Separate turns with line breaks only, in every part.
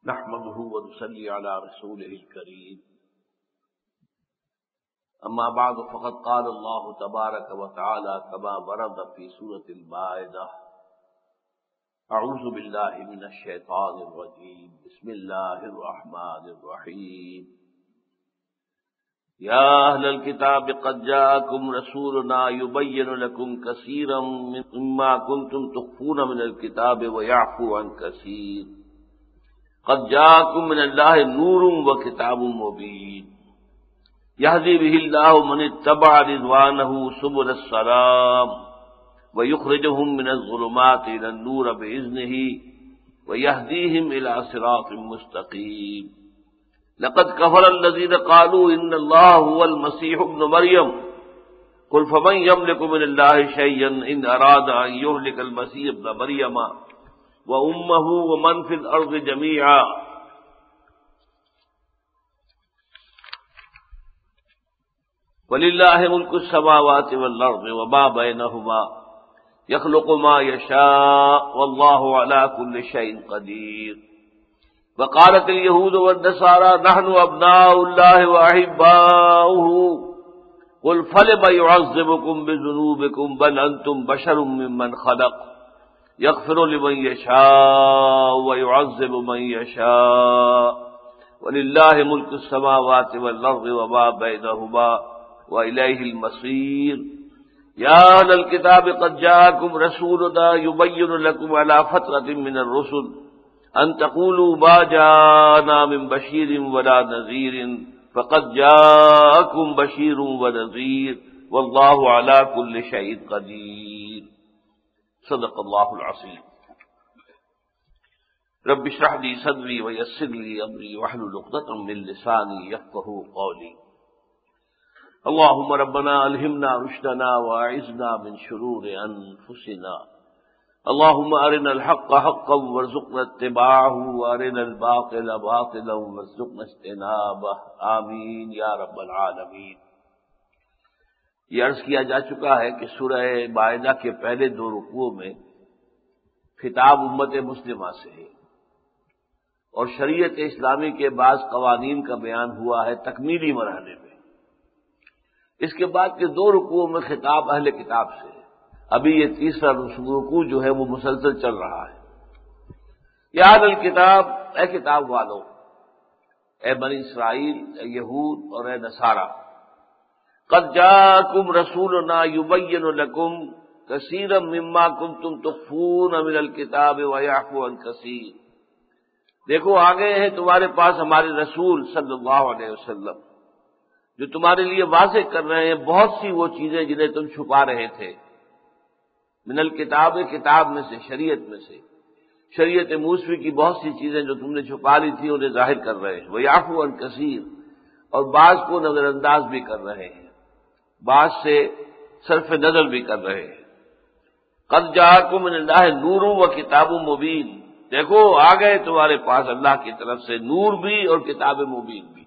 نحمده ونصلي على رسوله الكريم أما بعد فقد قال الله تبارك وتعالى كما ورد في سورة المائدة أعوذ بالله من الشيطان الرجيم بسم الله الرحمن الرحيم يا أهل الكتاب قد جاءكم رسولنا يبين لكم كثيرا مما كنتم تخفون من الكتاب ويعفو عن كثير قد جاءكم من الله نور وكتاب مبين يهدي به الله من اتبع رضوانه سبل السلام ويخرجهم من الظلمات إلى النور بإذنه ويهديهم إلى صراط مستقيم لقد كفر الذين قالوا إن الله هو المسيح ابن مريم قل فمن يملك من الله شيئا إن أراد أن يهلك المسيح ابن مريم وأمه ومن في الأرض جميعا ولله ملك السماوات والأرض وما بينهما يخلق ما يشاء والله على كل شيء قدير وقالت اليهود والنصارى نحن أبناء الله وأحباؤه قل فلم يعذبكم بذنوبكم بل أنتم بشر ممن خلق يغفر لمن يشاء ويعذب من يشاء ولله ملك السماوات والأرض وما بينهما وإليه المصير يا أهل الكتاب قد جاءكم رسولنا يبين لكم على فترة من الرسل أن تقولوا ما جاءنا من بشير ولا نذير فقد جاءكم بشير ونذير والله على كل شيء قدير صدق اللہ العظیم رب اشرح لي صدری ويسر لي امری واحلل عقدۃ من لسانی يفقهوا قولی اللهم ربنا الہمنا رشدنا واعذنا من شرور انفسنا اللهم ارنا الحق حقا وارزقنا اتباعه وارنا الباطل باطلا وارزقنا اجتنابه آمین یا رب العالمین۔ یہ عرض کیا جا چکا ہے کہ سورہ مائدہ کے پہلے دو رکوعوں میں خطاب امت مسلمہ سے ہے اور شریعت اسلامی کے بعض قوانین کا بیان ہوا ہے تکمیلی مرحلے میں۔ اس کے بعد کے دو رکوعوں میں خطاب اہل کتاب سے ہے۔ ابھی یہ تیسرا رکوع جو ہے وہ مسلسل چل رہا ہے۔ یا اہل الکتاب، اے کتاب والو، اے بنی اسرائیل، اے یہود اور اے نصارہ، قد جاءکم رسولنا یبین لکم کثیرا مما کنتم تخفون من الکتاب ویعفو عن کثیر۔ دیکھو آ گئے ہیں تمہارے پاس ہمارے رسول صلی اللہ علیہ وسلم جو تمہارے لیے واضح کر رہے ہیں بہت سی وہ چیزیں جنہیں تم چھپا رہے تھے۔ من الکتاب، کتاب میں سے، شریعت میں سے، شریعت موسوی کی بہت سی چیزیں جو تم نے چھپا لی تھی انہیں ظاہر کر رہے ہیں۔ ویعفو عن کثیر، اور بعض کو نظر انداز بھی کر رہے ہیں، بعض سے صرف نظر بھی کر رہے ہیں۔ قد جاءکم من اللہ نور و کتاب مبین، دیکھو آ گئے تمہارے پاس اللہ کی طرف سے نور بھی اور کتاب مبین بھی۔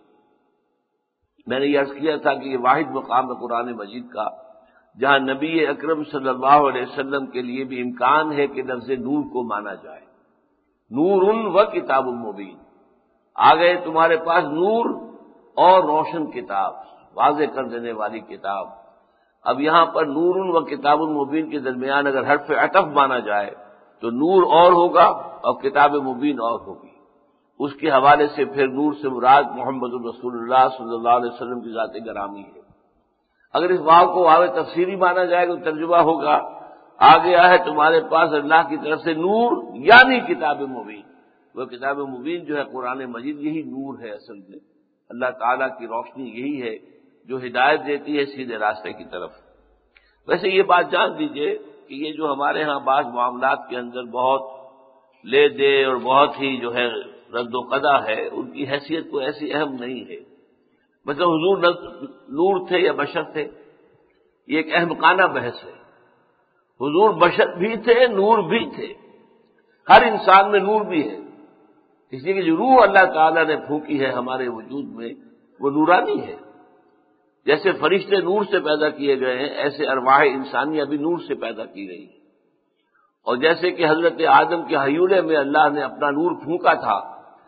میں نے یہ عرض کیا تھا کہ یہ واحد مقام ہے قرآن مجید کا جہاں نبی اکرم صلی اللہ علیہ وسلم کے لیے بھی امکان ہے کہ لفظ نور کو مانا جائے۔ نور و کتاب مبین، آ گئے تمہارے پاس نور اور روشن کتاب، واضح کر دینے والی کتاب۔ اب یہاں پر نور و کتاب مبین کے درمیان اگر حرف عطف مانا جائے تو نور اور ہوگا اور کتاب مبین اور ہوگی۔ اس کے حوالے سے پھر نور سے مراد محمد رسول اللہ صلی اللہ علیہ وسلم کی ذات گرامی ہے۔ اگر اس واو کو واو تفسیری مانا جائے تو ترجمہ ہوگا آ گیا ہے تمہارے پاس اللہ کی طرف سے نور یعنی کتاب مبین۔ وہ کتاب مبین جو ہے قرآن مجید یہی نور ہے، اصل میں اللہ تعالیٰ کی روشنی یہی ہے جو ہدایت دیتی ہے سیدھے راستے کی طرف۔ ویسے یہ بات جان دیجئے کہ یہ جو ہمارے ہاں بعض معاملات کے اندر بہت لے دے اور بہت ہی جو ہے رد و قضا ہے، ان کی حیثیت کو ایسی اہم نہیں ہے۔ مثلا حضور نور تھے یا بشر تھے، یہ ایک احمقانہ بحث ہے۔ حضور بشر بھی تھے، نور بھی تھے، ہر انسان میں نور بھی ہے، اس لیے کہ جو روح اللہ تعالیٰ نے پھونکی ہے ہمارے وجود میں وہ نورانی ہے۔ جیسے فرشتے نور سے پیدا کیے گئے ہیں ایسے ارواح انسانیہ بھی نور سے پیدا کی گئی ہیں، اور جیسے کہ حضرت آدم کے ہیولے میں اللہ نے اپنا نور پھونکا تھا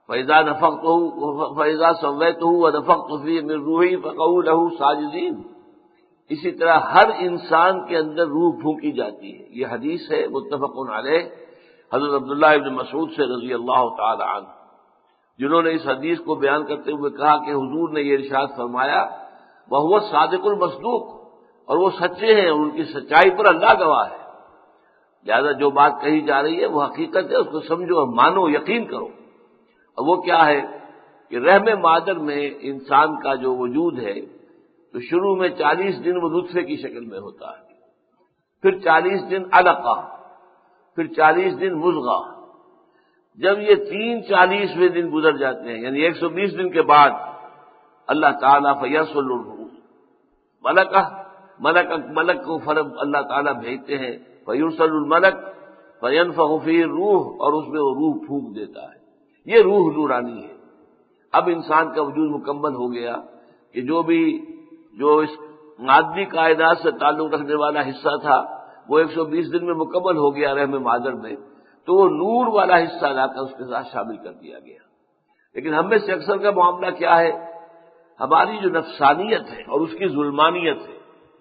فَإِذَا سَوَّيْتُهُ وَنَفَخْتُ فِيهِ مِن رُّوحِي فَقَعُوا لَهُ سَاجِدِينَ۔ اسی طرح ہر انسان کے اندر روح پھونکی جاتی ہے۔ یہ حدیث ہے متفق علیہ حضرت عبداللہ ابن مسعود سے رضی اللہ تعالی عنہ، جنہوں نے اس حدیث کو بیان کرتے ہوئے کہا کہ حضور نے یہ ارشاد فرمایا وَهُوَ الصَّادِقُ الْمَصْدُوقُ، اور وہ سچے ہیں اور ان کی سچائی پر اللہ گواہ ہے۔ لہذا جو بات کہی جا رہی ہے وہ حقیقت ہے، اس کو سمجھو اور مانو، یقین کرو۔ اور وہ کیا ہے کہ رحم مادر میں انسان کا جو وجود ہے تو شروع میں 40 دن وہ نطفے کی شکل میں ہوتا ہے، پھر 40 دن علقہ، پھر 40 دن مضغہ۔ جب یہ 40ویں دن گزر جاتے ہیں، یعنی 120 دن کے بعد اللہ تعالیٰ فیصل الروح ملک کو فرب اللہ تعالیٰ بھیجتے ہیں، فیرسل الملک فینفخ فیہ الروح، اور اس میں وہ روح پھونک دیتا ہے۔ یہ روح نورانی ہے۔ اب انسان کا وجود مکمل ہو گیا کہ جو اس مادی کائنات سے تعلق رکھنے والا حصہ تھا وہ 120 دن میں مکمل ہو گیا رحم مادر میں، تو وہ نور والا حصہ لا کر اس کے ساتھ شامل کر دیا گیا۔ لیکن ہم میں سے اکثر کا معاملہ کیا ہے، ہماری جو نفسانیت ہے اور اس کی ظلمانیت ہے،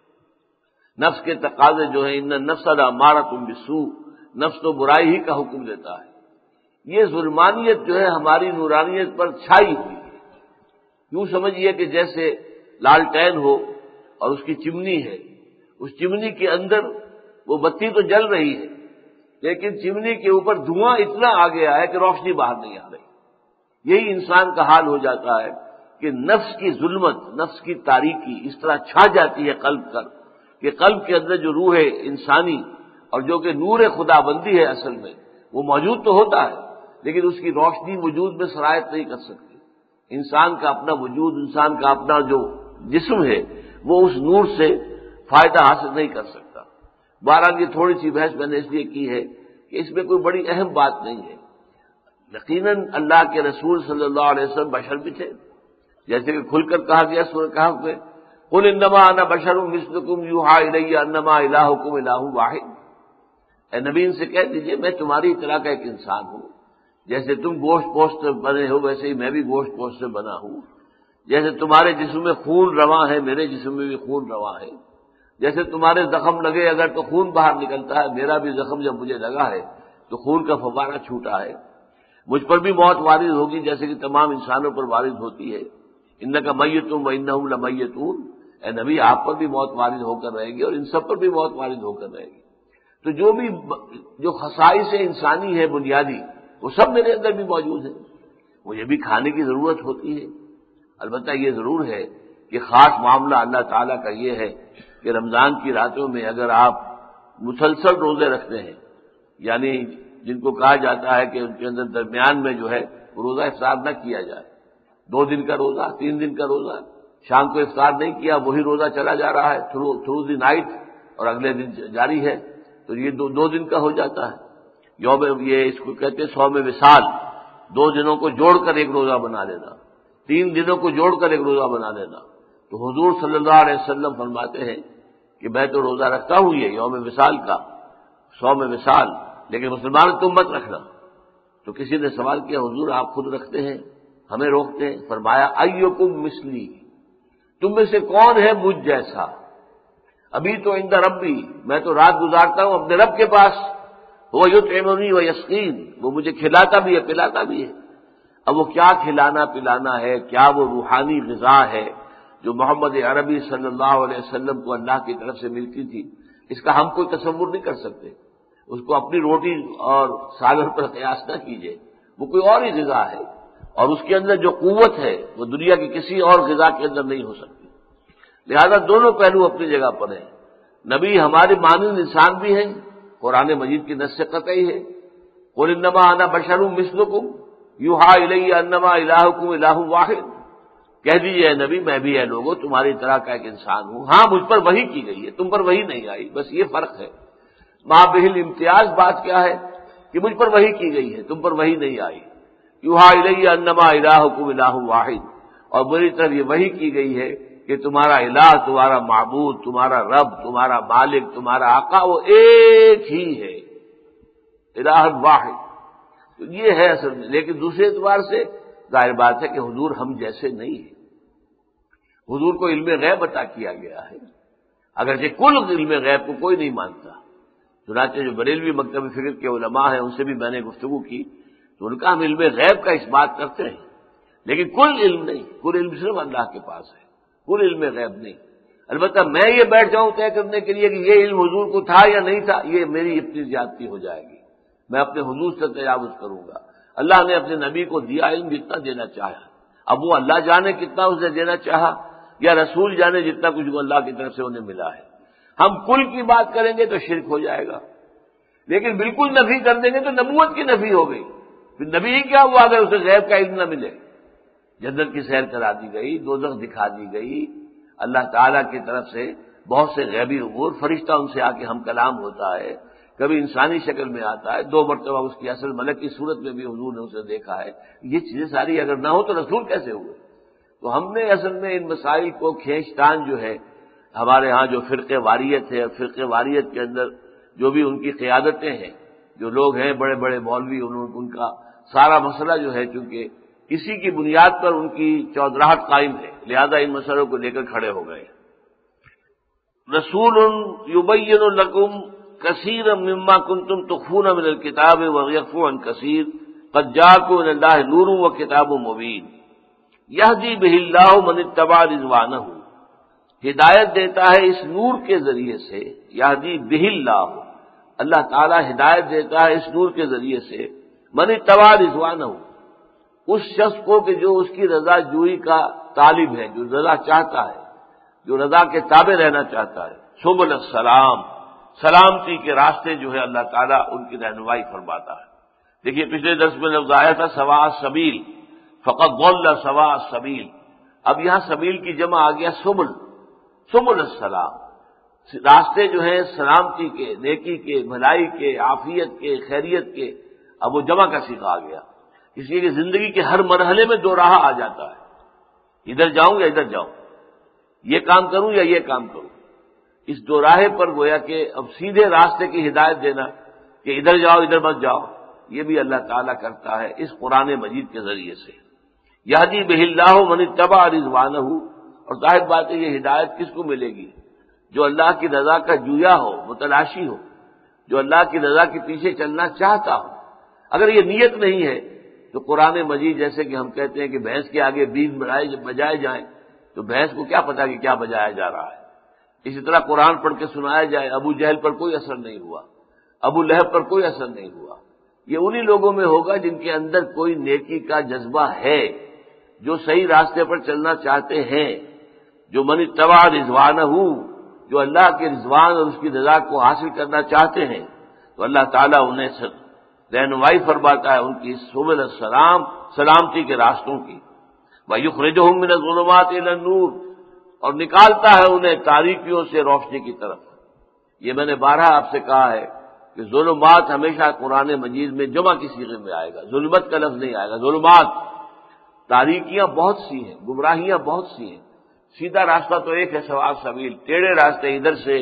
نفس کے تقاضے جو ہیں، ان النفس لامارۃ بالسوء، نفس تو برائی ہی کا حکم دیتا ہے، یہ ظلمانیت جو ہے ہماری نورانیت پر چھائی ہوئی ہے۔ یوں سمجھیے کہ جیسے لالٹین ہو اور اس کی چمنی ہے، اس چمنی کے اندر وہ بتی تو جل رہی ہے لیکن چمنی کے اوپر دھواں اتنا آ گیا ہے کہ روشنی باہر نہیں آ رہی۔ یہی انسان کا حال ہو جاتا ہے کہ نفس کی ظلمت، نفس کی تاریکی اس طرح چھا جاتی ہے قلب پر کہ قلب کے اندر جو روح انسانی اور جو کہ نور خدا بندی ہے اصل میں، وہ موجود تو ہوتا ہے لیکن اس کی روشنی وجود میں سرایت نہیں کر سکتی۔ انسان کا اپنا وجود، انسان کا اپنا جو جسم ہے وہ اس نور سے فائدہ حاصل نہیں کر سکتا۔ بہرحال یہ تھوڑی سی بحث میں نے اس لیے کی ہے کہ اس میں کوئی بڑی اہم بات نہیں ہے۔ یقیناً اللہ کے رسول صلی اللہ علیہ وسلم بشر بھی تھے، جیسے کہ کھل کر کہا گیا سورہ کہف میں، قل انما انا بشر مثلکم یوحی الی انما الہکم الہ واحد۔ اے نبی ان سے کہہ دیجئے میں تمہاری طرح کا ایک انسان ہوں، جیسے تم گوشت پوشت سے بنے ہو ویسے ہی میں بھی گوشت پوشت سے بنا ہوں، جیسے تمہارے جسم میں خون رواں ہے میرے جسم میں بھی خون رواں ہے، جیسے تمہارے زخم لگے اگر تو خون باہر نکلتا ہے، میرا بھی زخم جب مجھے لگا ہے تو خون کا فوارہ چھوٹا ہے، مجھ پر بھی موت وارد ہوگی جیسے کہ تمام انسانوں پر وارد ہوتی ہے۔ انک میت وانہم لمیتون، اے نبی آپ پر بھی موت وارد ہو کر رہے گی اور ان سب پر بھی موت وارد ہو کر رہے گی۔ تو جو خصائص انسانی ہے بنیادی، وہ سب میرے اندر بھی موجود ہے۔ مجھے بھی کھانے کی ضرورت ہوتی ہے، البتہ یہ ضرور ہے کہ خاص معاملہ اللہ تعالیٰ کا یہ ہے کہ رمضان کی راتوں میں اگر آپ مسلسل روزے رکھتے ہیں، یعنی جن کو کہا جاتا ہے کہ ان کے اندر درمیان میں جو ہے وہ روزہ افطار نہ کیا جائے، 2 دن کا روزہ، 3 دن کا روزہ، شام کو افطار نہیں کیا وہی روزہ چلا جا رہا ہے تھرو دی نائٹ اور اگلے دن جاری ہے، تو یہ 2 دن کا ہو جاتا ہے۔ یہ اس کو کہتے ہیں صوم وصال، 2 دنوں کو جوڑ کر ایک روزہ بنا لینا، 3 دنوں کو جوڑ کر ایک روزہ بنا لینا۔ تو حضور صلی اللہ علیہ وسلم فرماتے ہیں کہ میں تو روزہ رکھتا ہوں یہ یوم وصال کا، صوم وصال، لیکن مسلمان تم مت رکھنا۔ تو کسی نے سوال کیا حضور آپ خود رکھتے ہیں ہمیں روکتے ہیں؟ فرمایا ایکم مثلی، تم میں سے کون ہے مجھ جیسا؟ ابھی تو عند ربی، میں تو رات گزارتا ہوں اپنے رب کے پاس، وہ یطعمنی و یسقین، وہ مجھے کھلاتا بھی ہے پلاتا بھی ہے۔ اب وہ کیا کھلانا پلانا ہے، کیا وہ روحانی غذا ہے جو محمد عربی صلی اللہ علیہ وسلم کو اللہ کی طرف سے ملتی تھی، اس کا ہم کوئی تصور نہیں کر سکتے۔ اس کو اپنی روٹی اور سالن پر قیاس نہ کیجیے، وہ کوئی اور ہی غذا ہے، اور اس کے اندر جو قوت ہے وہ دنیا کی کسی اور غذا کے اندر نہیں ہو سکتی۔ لہذا دونوں پہلو اپنی جگہ پر ہیں۔ نبی ہمارے مانند انسان بھی ہیں، قرآن مجید کی نص قطعی ہے، قل انما انا بشر مثلکم یوحی الی انما الہکم الہ واحد، کہہ دیجیے نبی میں بھی ہے لوگوں تمہاری طرح کا ایک انسان ہوں، ہاں مجھ پر وحی کی گئی ہے، تم پر وحی نہیں آئی، بس یہ فرق ہے۔ مابہل امتیاز بات کیا ہے کہ مجھ پر وحی کی گئی ہے، تم پر وحی نہیں آئی۔ یوحی الی انما الہکم الہ واحد، اور میری طرف یہ وحی کی گئی ہے کہ تمہارا الہ، تمہارا معبود، تمہارا رب، تمہارا مالک، تمہارا آقا وہ ایک ہی ہے، الہ واحد۔ تو یہ ہے اصل میں. لیکن دوسرے اعتبار سے ظاہر بات ہے کہ حضور ہم جیسے نہیں ہیں. حضور کو علم غیب عطا کیا گیا ہے، اگرچہ کل علم غیب کو کوئی نہیں مانتا. چنانچہ جو بریلوی مکتب فکر کے علماء ہیں ان سے بھی میں نے گفتگو کی تو ان کا ہم علم غیب کا اس بات کرتے ہیں، لیکن کل علم نہیں. کل علم صرف اللہ کے پاس ہے، کل علم غیب نہیں. البتہ میں یہ بیٹھ جاؤں طے کرنے کے لیے کہ یہ علم حضور کو تھا یا نہیں تھا، یہ میری اپنی زیادتی ہو جائے گی. میں اپنے حضور سے تجاوز کروں گا. اللہ نے اپنے نبی کو دیا علم جتنا دینا چاہا، اب وہ اللہ جانے کتنا اسے دینا چاہا، یا رسول جانے جتنا کچھ وہ اللہ کی طرف سے انہیں ملا ہے. ہم کل کی بات کریں گے تو شرک ہو جائے گا، لیکن بالکل نفی کر دیں گے تو نبوت کی نفی ہو گئی. پھر نبی ہی کیا ہوا اگر اسے غیب کا علم نہ ملے؟ جنت کی سیر کرا دی گئی، دوزخ دکھا دی گئی، اللہ تعالیٰ کی طرف سے بہت سے غیبی امور، فرشتہ ان سے آ کے ہم کلام ہوتا ہے، کبھی انسانی شکل میں آتا ہے، 2 مرتبہ اس کی اصل ملک کی صورت میں بھی حضور نے اسے دیکھا ہے. یہ چیزیں ساری اگر نہ ہو تو رسول کیسے ہوئے؟ تو ہم نے اصل میں ان مسائل کو کھینچتان جو ہے، ہمارے ہاں جو فرقے واریت ہے، فرقے واریت کے اندر جو بھی ان کی قیادتیں ہیں، جو لوگ ہیں بڑے بڑے مولوی، ان کا سارا مسئلہ جو ہے چونکہ اسی کی بنیاد پر ان کی چودراہٹ قائم ہے، لہذا ان مسئلوں کو لے کر کھڑے ہو گئے. رسول یبین لکم کثیرا مما کنتم تخفون من الکتاب ویعفو عن کثیر قد جاءکم من اللہ نور وکتاب مبین یہدی بہ اللہ من اتبع رضوانہ. ہدایت دیتا ہے اس نور کے ذریعے سے، یہدی بہ اللہ، اللہ تعالی ہدایت دیتا ہے اس نور کے ذریعے سے، من اتبع رضوانہ، اس شخص کو کہ جو اس کی رضا جوئی کا طالب ہے، جو رضا چاہتا ہے، جو رضا کے تابع رہنا چاہتا ہے. سبل السلام، سلامتی کے راستے جو ہے اللہ تعالیٰ ان کی رہنمائی فرماتا ہے. دیکھیے پچھلے درس میں لفظ آیا تھا سواء السبیل، فقد ضل سواء السبیل. اب یہاں سبیل کی جمع آ گیا سبل، سبل السلام، راستے جو ہیں سلامتی کے، نیکی کے، بھلائی کے، عافیت کے، خیریت کے. اب وہ جمع کا صیغہ آ گیا، اس لیے کہ زندگی کے ہر مرحلے میں 2 راہ آ جاتا ہے، ادھر جاؤں یا ادھر جاؤں، یہ کام کروں یا یہ کام کروں. اس 2 راہے پر گویا کہ اب سیدھے راستے کی ہدایت دینا کہ ادھر جاؤ ادھر مت جاؤ، یہ بھی اللہ تعالیٰ کرتا ہے اس قرآن مجید کے ذریعے سے. یہدی بہ اللہ من اتبع رضوانہ، اور ظاہر بات ہے یہ ہدایت کس کو ملے گی؟ جو اللہ کی رضا کا جویا ہو، متلاشی ہو، جو اللہ کی رضا کے پیچھے چلنا چاہتا ہو. اگر یہ نیت نہیں ہے تو قرآن مجید جیسے کہ ہم کہتے ہیں کہ بھینس کے آگے بیج بجائے جائیں تو بھینس کو کیا پتا کہ کیا بجایا جا رہا ہے. اسی طرح قرآن پڑھ کے سنایا جائے، ابو جہل پر کوئی اثر نہیں ہوا، ابو لہب پر کوئی اثر نہیں ہوا. یہ انہی لوگوں میں ہوگا جن کے اندر کوئی نیکی کا جذبہ ہے، جو صحیح راستے پر چلنا چاہتے ہیں، جو من اتبع رضوانہ، جو اللہ کے رضوان اور اس کی رضا کو حاصل کرنا چاہتے ہیں، تو اللہ تعالیٰ انہیں رہنمائی فرماتا ہے ان کی سبل السلام، سلامتی کے راستوں کی. وَيُخْرِجُهُم مِّنَ الظُّلُمَاتِ إِلَى النُّورِ، اور نکالتا ہے انہیں تاریکیوں سے روشنی کی طرف. یہ میں نے بارہا آپ سے کہا ہے کہ ظلمات ہمیشہ قرآن مجید میں جمع کی صیغے میں آئے گا، ظلمت کا لفظ نہیں آئے گا. ظلمات، تاریکیاں بہت سی ہیں، گمراہیاں بہت سی ہیں. سیدھا راستہ تو ایک ہے سواء السبیل، ٹیڑھے راستے ادھر سے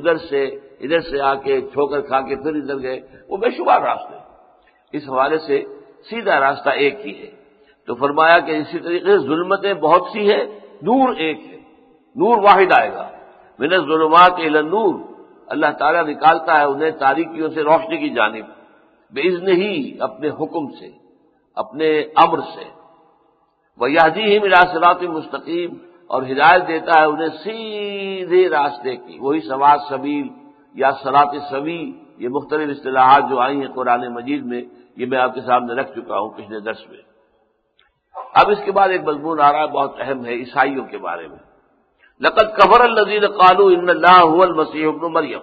ادھر سے آ کے ٹھوکر کھا کے پھر ادھر گئے، وہ بے شمار راستے. اس حوالے سے سیدھا راستہ ایک ہی ہے. تو فرمایا کہ اسی طریقے سے ظلمتیں بہت سی ہیں، نور ایک ہے، نور واحد آئے گا. من الظلمات الی النور، اللہ تعالیٰ نکالتا ہے انہیں تاریکیوں سے روشنی کی جانب، باذن ہی، اپنے حکم سے، اپنے امر سے. ویہدیہم الی صراط مستقیم، اور ہدایت دیتا ہے انہیں سیدھے راستے کی. وہی سواء السبیل یا صراط سوی، یہ مختلف اصطلاحات جو آئی ہیں قرآن مجید میں، یہ میں آپ کے سامنے رکھ چکا ہوں پچھلے درس میں. اب اس کے بعد ایک مضمون آ رہا ہے بہت اہم ہے، عیسائیوں کے بارے میں. لقد کفر الذین قالوا ان اللہ هو المسیح ابن مریم،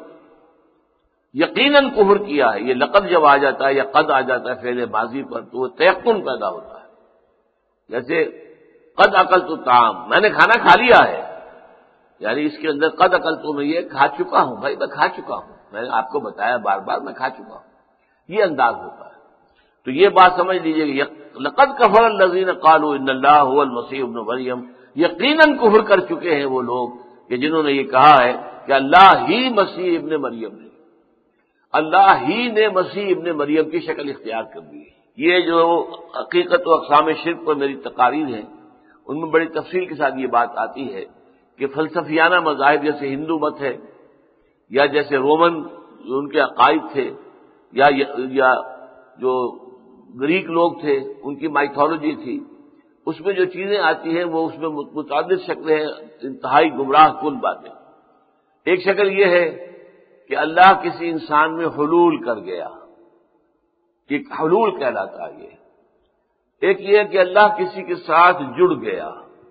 یقیناً کفر کیا ہے. یہ لقد جب آ جاتا ہے یا قد آ جاتا ہے فعل ماضی پر تو وہ تیقن پیدا ہوتا ہے. جیسے قد اکلت الطعام، میں نے کھانا کھا لیا ہے، یعنی اس کے اندر قد اکلت میں یہ کھا چکا ہوں، بھائی میں کھا چکا ہوں، میں نے آپ کو بتایا بار بار میں کھا چکا ہوں، یہ انداز ہوتا ہے. تو یہ بات سمجھ لیجیے کہ لقد کفر الذین قالوا ان اللہ هو المسیح ابن مریم، یقیناً کفر کر چکے ہیں وہ لوگ کہ جنہوں نے یہ کہا ہے کہ اللہ ہی مسیح ابن مریم ہے، اللہ ہی نے مسیح ابن مریم کی شکل اختیار کر دی ہے. یہ جو حقیقت و اقسام شرک پر میری تقاریر ہیں ان میں بڑی تفصیل کے ساتھ یہ بات آتی ہے کہ فلسفیانہ مذاہب جیسے ہندو مت ہے یا جیسے رومن جو ان کے عقائد تھے یا جو گریک لوگ تھے ان کی مائتھولوجی تھی، اس میں جو چیزیں آتی ہیں وہ اس میں متعدد شکلیں ہیں، انتہائی گمراہ کن باتیں۔ ایک شکل یہ ہے کہ اللہ کسی انسان میں حلول کر گیا، کہ حلول کہلاتا ہے یہ۔ ایک یہ ہے کہ اللہ کسی کے ساتھ جڑ گیا،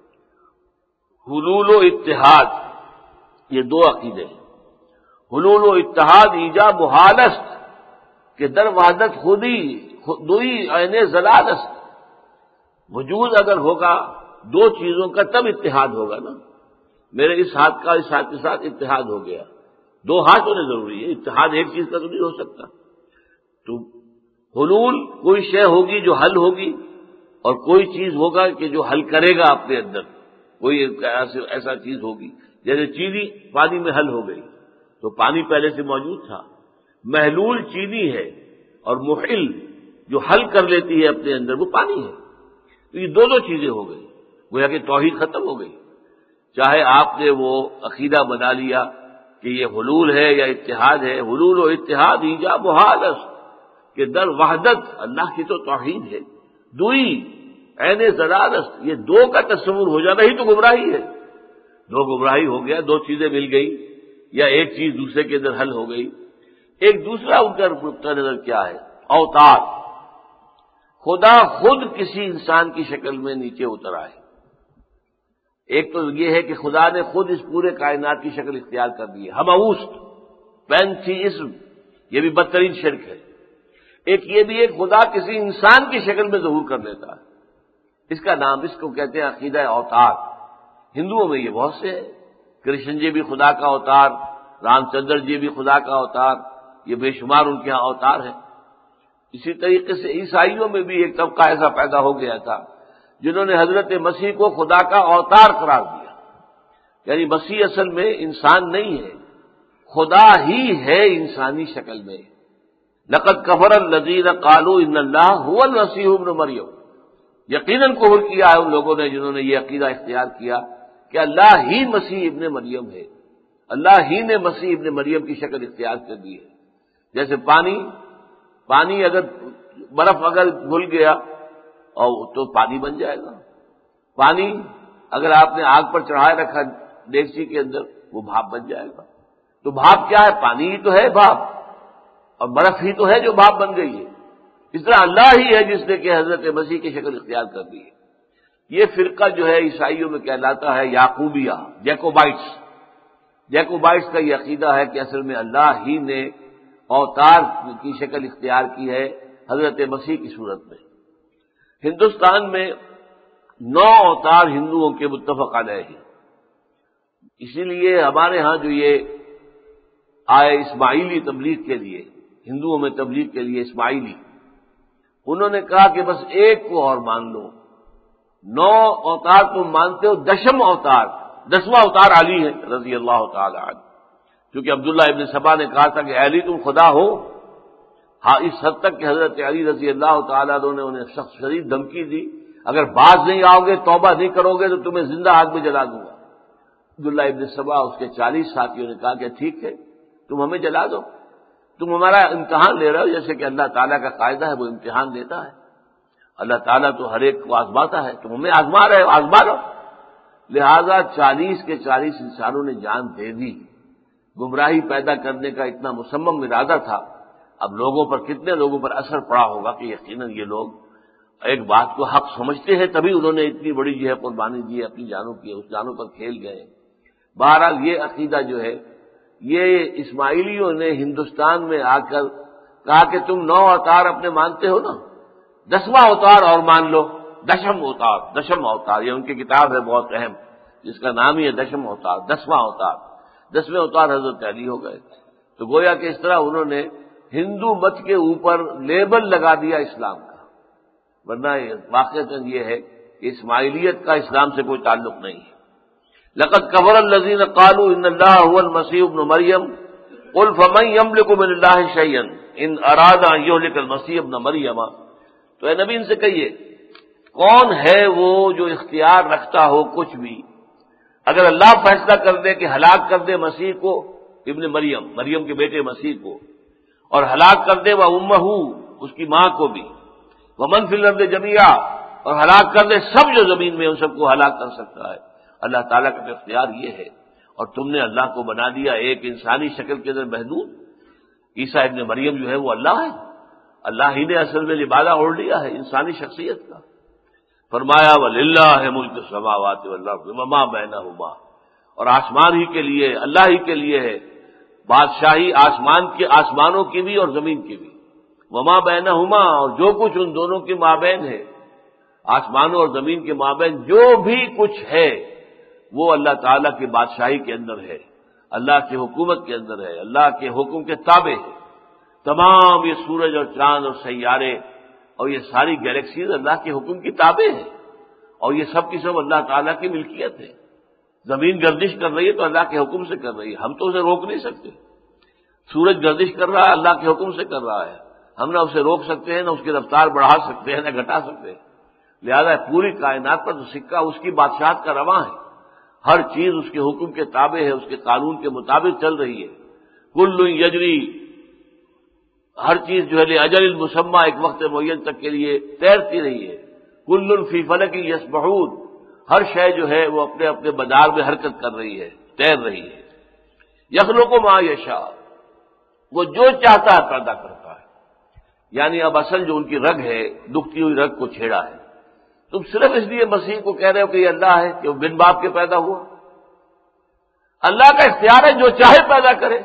حلول و اتحاد، یہ دو عقیدے ہیں۔ حلول و اتحاد ایجاب حالست، کہ در وحدت خودی دوئی عین ضلالست، وجود اگر ہوگا دو چیزوں کا تب اتحاد ہوگا نا۔ میرے اس ہاتھ کا اس ہاتھ کے ساتھ اتحاد ہو گیا، دو ہاتھ ہونے ضروری ہے، اتحاد ایک چیز کا تو نہیں ہو سکتا۔ تو حلول کوئی شے ہوگی جو حل ہوگی، اور کوئی چیز ہوگا کہ جو حل کرے گا اپنے اندر، کوئی ایسا چیز ہوگی۔ جیسے چینی پانی میں حل ہو گئی، تو پانی پہلے سے موجود تھا، محلول چینی ہے، اور محل جو حل کر لیتی ہے اپنے اندر وہ پانی ہے۔ تو یہ دو چیزیں ہو گئی، گویا کہ توحید ختم ہو گئی۔ چاہے آپ نے وہ عقیدہ بنا لیا کہ یہ حلول ہے یا اتحاد ہے، حلول و اتحاد ایجاب حالس، کہ در وحدت اللہ کی تو توحید ہے، دوئی عین ضلالت، یہ دو کا تصور ہو جانا ہی تو گمراہی ہے۔ دو گمراہی ہو گیا، دو چیزیں مل گئی، یا ایک چیز دوسرے کے اندر حل ہو گئی۔ ایک دوسرا ان کا نقطہ نظر کیا ہے؟ اوتار، خدا خود کسی انسان کی شکل میں نیچے اتر آئے۔ ایک تو یہ ہے کہ خدا نے خود اس پورے کائنات کی شکل اختیار کر دی ہے، ہماوست پینتھیزم، یہ بھی بدترین شرک ہے۔ ایک یہ بھی ہے خدا کسی انسان کی شکل میں ظہور کر لیتا ہے، اس کا نام، اس کو کہتے ہیں عقیدہ اوتار۔ ہندوؤں میں یہ بہت سے ہیں، کرشن جی بھی خدا کا اوتار، رام چندر جی بھی خدا کا اوتار، یہ بے شمار ان کے ہاں اوتار ہیں۔ اسی طریقے سے عیسائیوں میں بھی ایک طبقہ ایسا پیدا ہو گیا تھا جنہوں نے حضرت مسیح کو خدا کا اوتار قرار دیا، یعنی مسیح اصل میں انسان نہیں ہے، خدا ہی ہے انسانی شکل میں۔ لقد کفر الذین قالوا ان اللہ هو المسیح ابن مریم، یقیناً کفر کیا ہے ان لوگوں نے جنہوں نے یہ عقیدہ اختیار کیا کہ اللہ ہی مسیح ابن مریم ہے، اللہ ہی نے مسیح ابن مریم کی شکل اختیار کر دی ہے۔ جیسے پانی اگر برف اگر گھل گیا اور تو پانی بن جائے گا، پانی اگر آپ نے آگ پر چڑھائے رکھا دیگچی کے اندر وہ بھاپ بن جائے گا۔ تو بھاپ کیا ہے؟ پانی ہی تو ہے بھاپ، اور برف ہی تو ہے جو بھاپ بن گئی ہے۔ اس طرح اللہ ہی ہے جس نے کہ حضرت مسیح کی شکل اختیار کر دی ہے۔ یہ فرقہ جو ہے عیسائیوں میں کہلاتا ہے یعقوبیہ، جیکوبائٹس کا یہ عقیدہ ہے کہ اصل میں اللہ ہی نے اوتار کی شکل اختیار کی ہے حضرت مسیح کی صورت میں۔ ہندوستان میں 9 اوتار ہندوؤں کے متفق علیہ ہیں، اسی لیے ہمارے ہاں جو یہ آئے اسماعیلی تبلیغ کے لیے، ہندوؤں میں تبلیغ کے لیے اسماعیلی، انہوں نے کہا کہ بس ایک کو اور مان لو، 9 اوتار تم مانتے ہو، 10واں اوتار، 10واں اوتار علی ہے رضی اللہ تعالی عنہ، کیونکہ عبداللہ ابن سبا نے کہا تھا کہ علی تم خدا ہو، ہاں اس حد تک کہ حضرت علی رضی اللہ تعالیٰ عنہ نے انہیں سخت شدید دھمکی دی، اگر باز نہیں آؤ گے، توبہ نہیں کرو گے تو تمہیں زندہ آگ میں جلا دوں گا۔ عبداللہ ابن سبا اس کے 40 ساتھیوں نے کہا کہ ٹھیک ہے تم ہمیں جلا دو، تم ہمارا امتحان لے رہے ہو، جیسے کہ اللہ تعالیٰ کا قاعدہ ہے وہ امتحان لیتا ہے، اللہ تعالیٰ تو ہر ایک کو آزماتا ہے، تم ہمیں آزما رہے ہو، آزما لو۔ لہذا 40 کے 40 انسانوں نے جان دے دی، گمراہی پیدا کرنے کا اتنا مصمم ارادہ تھا۔ اب لوگوں پر کتنے لوگوں پر اثر پڑا ہوگا کہ یقیناً یہ لوگ ایک بات کو حق سمجھتے ہیں، تبھی انہوں نے اتنی بڑی جو ہے قربانی دی ہے اپنی جانوں کی، اس جانوں پر کھیل گئے۔ بہرحال یہ عقیدہ جو ہے یہ اسماعیلیوں نے ہندوستان میں آ کر کہا کہ تم 9 اوتار اپنے مانتے ہو نا، 10واں اوتار اور مان لو، دشم اوتار، یہ ان کی کتاب ہے بہت اہم جس کا نام ہی ہے دشم اوتار، 10واں اوتار، 10ویں اوتار حضرت علی ہو گئے۔ تو گویا کہ اس طرح انہوں نے ہندو مت کے اوپر لیبل لگا دیا اسلام کا، ورنہ واقعتاً یہ ہے کہ اسماعیلیت کا اسلام سے کوئی تعلق نہیں ہے۔ لقد کفر الذین قالوا ان اللہ هو المسیح ابن مریم قل فمن یملک من اللہ شیئا ان اراد ان یہلک المسیح ابن مریم۔ تو تو اے نبی ان سے کہیے کون ہے وہ جو اختیار رکھتا ہو کچھ بھی، اگر اللہ فیصلہ کر دے کہ ہلاک کر دے مسیح کو، ابن مریم کے بیٹے مسیح کو، اور ہلاک کر دے وہ امہ اس کی ماں کو بھی، ومن فی الارض جميعا اور ہلاک کر دے سب جو زمین میں ان سب کو ہلاک کر سکتا ہے، اللہ تعالیٰ کا اختیار یہ ہے۔ اور تم نے اللہ کو بنا دیا ایک انسانی شکل کے اندر محدود۔ عیسیٰ ابن مریم جو ہے وہ اللہ ہے، اللہ ہی نے اصل میں لبادہ اوڑھ لیا ہے انسانی شخصیت کا۔ فرمایا وَلِلَّهِ مُلْكُ السَّمَاوَاتِ وَالْأَرْضِ وَمَا بَيْنَهُمَا، اور آسمان ہی کے لیے، اللہ ہی کے لیے ہے بادشاہی آسمانوں کی بھی اور زمین کی بھی، وما بینہما اور جو کچھ ان دونوں کے مابین ہے، آسمانوں اور زمین کے مابین جو بھی کچھ ہے وہ اللہ تعالیٰ کی بادشاہی کے اندر ہے، اللہ کی حکومت کے اندر ہے، اللہ کے حکم کے تابع ہے۔ تمام یہ سورج اور چاند اور سیارے اور یہ ساری گیلیکسیز اللہ کے حکم کی تابع ہیں، اور یہ سب کی سب اللہ تعالیٰ کی ملکیت ہے۔ زمین گردش کر رہی ہے تو اللہ کے حکم سے کر رہی ہے، ہم تو اسے روک نہیں سکتے۔ سورج گردش کر رہا ہے اللہ کے حکم سے کر رہا ہے، ہم نہ اسے روک سکتے ہیں، نہ اس کی رفتار بڑھا سکتے ہیں، نہ گھٹا سکتے ہیں۔ لہذا پوری کائنات پر تو سکہ اس کی بادشاہت کا رواں ہے، ہر چیز اس کے حکم کے تابع ہے، اس کے قانون کے مطابق چل رہی ہے۔ کل یجری، ہر چیز جو ہے لاجل مسمى ایک وقت معین تک کے لیے تیرتی رہی ہے۔ کل فی فلک یسبحون، ہر شے جو ہے وہ اپنے اپنے مدار میں حرکت کر رہی ہے، تیر رہی ہے۔ یخلق ما یشاء، وہ جو چاہتا ہے پیدا کرتا ہے۔ یعنی اب اصل جو ان کی رگ ہے، دکھتی ہوئی رگ کو چھیڑا ہے۔ تم صرف اس لیے مسیح کو کہہ رہے ہو کہ یہ اللہ ہے کہ وہ بن باپ کے پیدا ہوا؟ اللہ کا اختیار ہے جو چاہے پیدا کرے،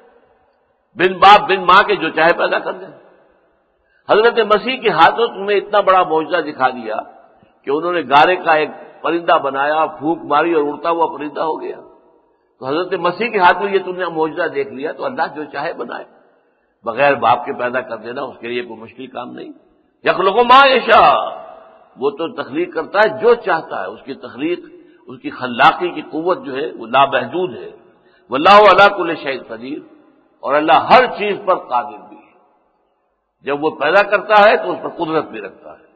بن باپ بن ماں کے جو چاہے پیدا کر دے۔ حضرت مسیح کے ہاتھوں تمہیں اتنا بڑا معجزہ دکھا دیا کہ انہوں نے گارے کا ایک پرندہ بنایا، پھونک ماری اور اڑتا ہوا پرندہ ہو گیا۔ تو حضرت مسیح کے ہاتھ میں یہ تم نے معجزہ دیکھ لیا، تو اللہ جو چاہے بنائے، بغیر باپ کے پیدا کر دینا اس کے لیے کوئی مشکل کام نہیں۔ یخلق ما یشاء، وہ تو تخلیق کرتا ہے جو چاہتا ہے، اس کی تخلیق، اس کی خلاقی کی قوت جو ہے وہ لامحدود ہے۔ واللہ علی کل شیء قدیر، اور اللہ ہر چیز پر قادر بھی ہے۔ جب وہ پیدا کرتا ہے تو اس پر قدرت بھی رکھتا ہے۔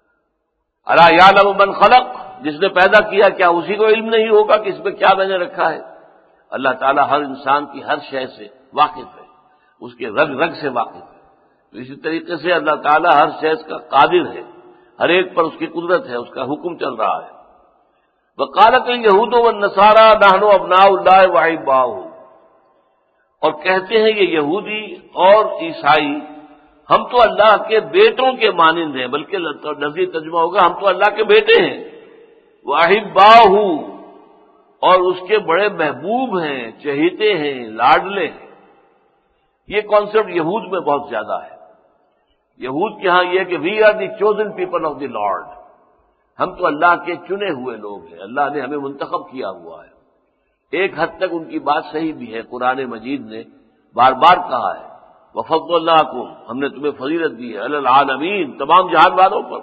الا یعلم من خلق، جس نے پیدا کیا کیا اسی کو علم نہیں ہوگا کہ اس میں کیا میں نے رکھا ہے؟ اللہ تعالیٰ ہر انسان کی ہر شے سے واقف ہے، اس کے رگ رگ سے واقف ہے۔ تو اسی طریقے سے اللہ تعالیٰ ہر شے کا قادر ہے، ہر ایک پر اس کی قدرت ہے، اس کا حکم چل رہا ہے۔ وقالت الیہود والنصارى نحن ابناء اللہ واحباؤہ، اور کہتے ہیں یہ یہودی اور عیسائی ہم تو اللہ کے بیٹوں کے مانند ہیں، بلکہ نزدیک ترجمہ ہوگا ہم تو اللہ کے بیٹے ہیں، واحباؤہ، اور اس کے بڑے محبوب ہیں، چہیتے ہیں، لاڈلے ہیں۔ یہ کانسیپٹ یہود میں بہت زیادہ ہے۔ یہود کے ہاں یہ کہ we are the chosen people of the lord, ہم تو اللہ کے چنے ہوئے لوگ ہیں، اللہ نے ہمیں منتخب کیا ہوا ہے۔ ایک حد تک ان کی بات صحیح بھی ہے، قرآن مجید نے بار بار کہا ہے وَفَضَّلْنَاكُمْ، ہم نے تمہیں فضیلت دی ہے، عَلَى الْعَالَمِينَ، تمام جہان والوں پر۔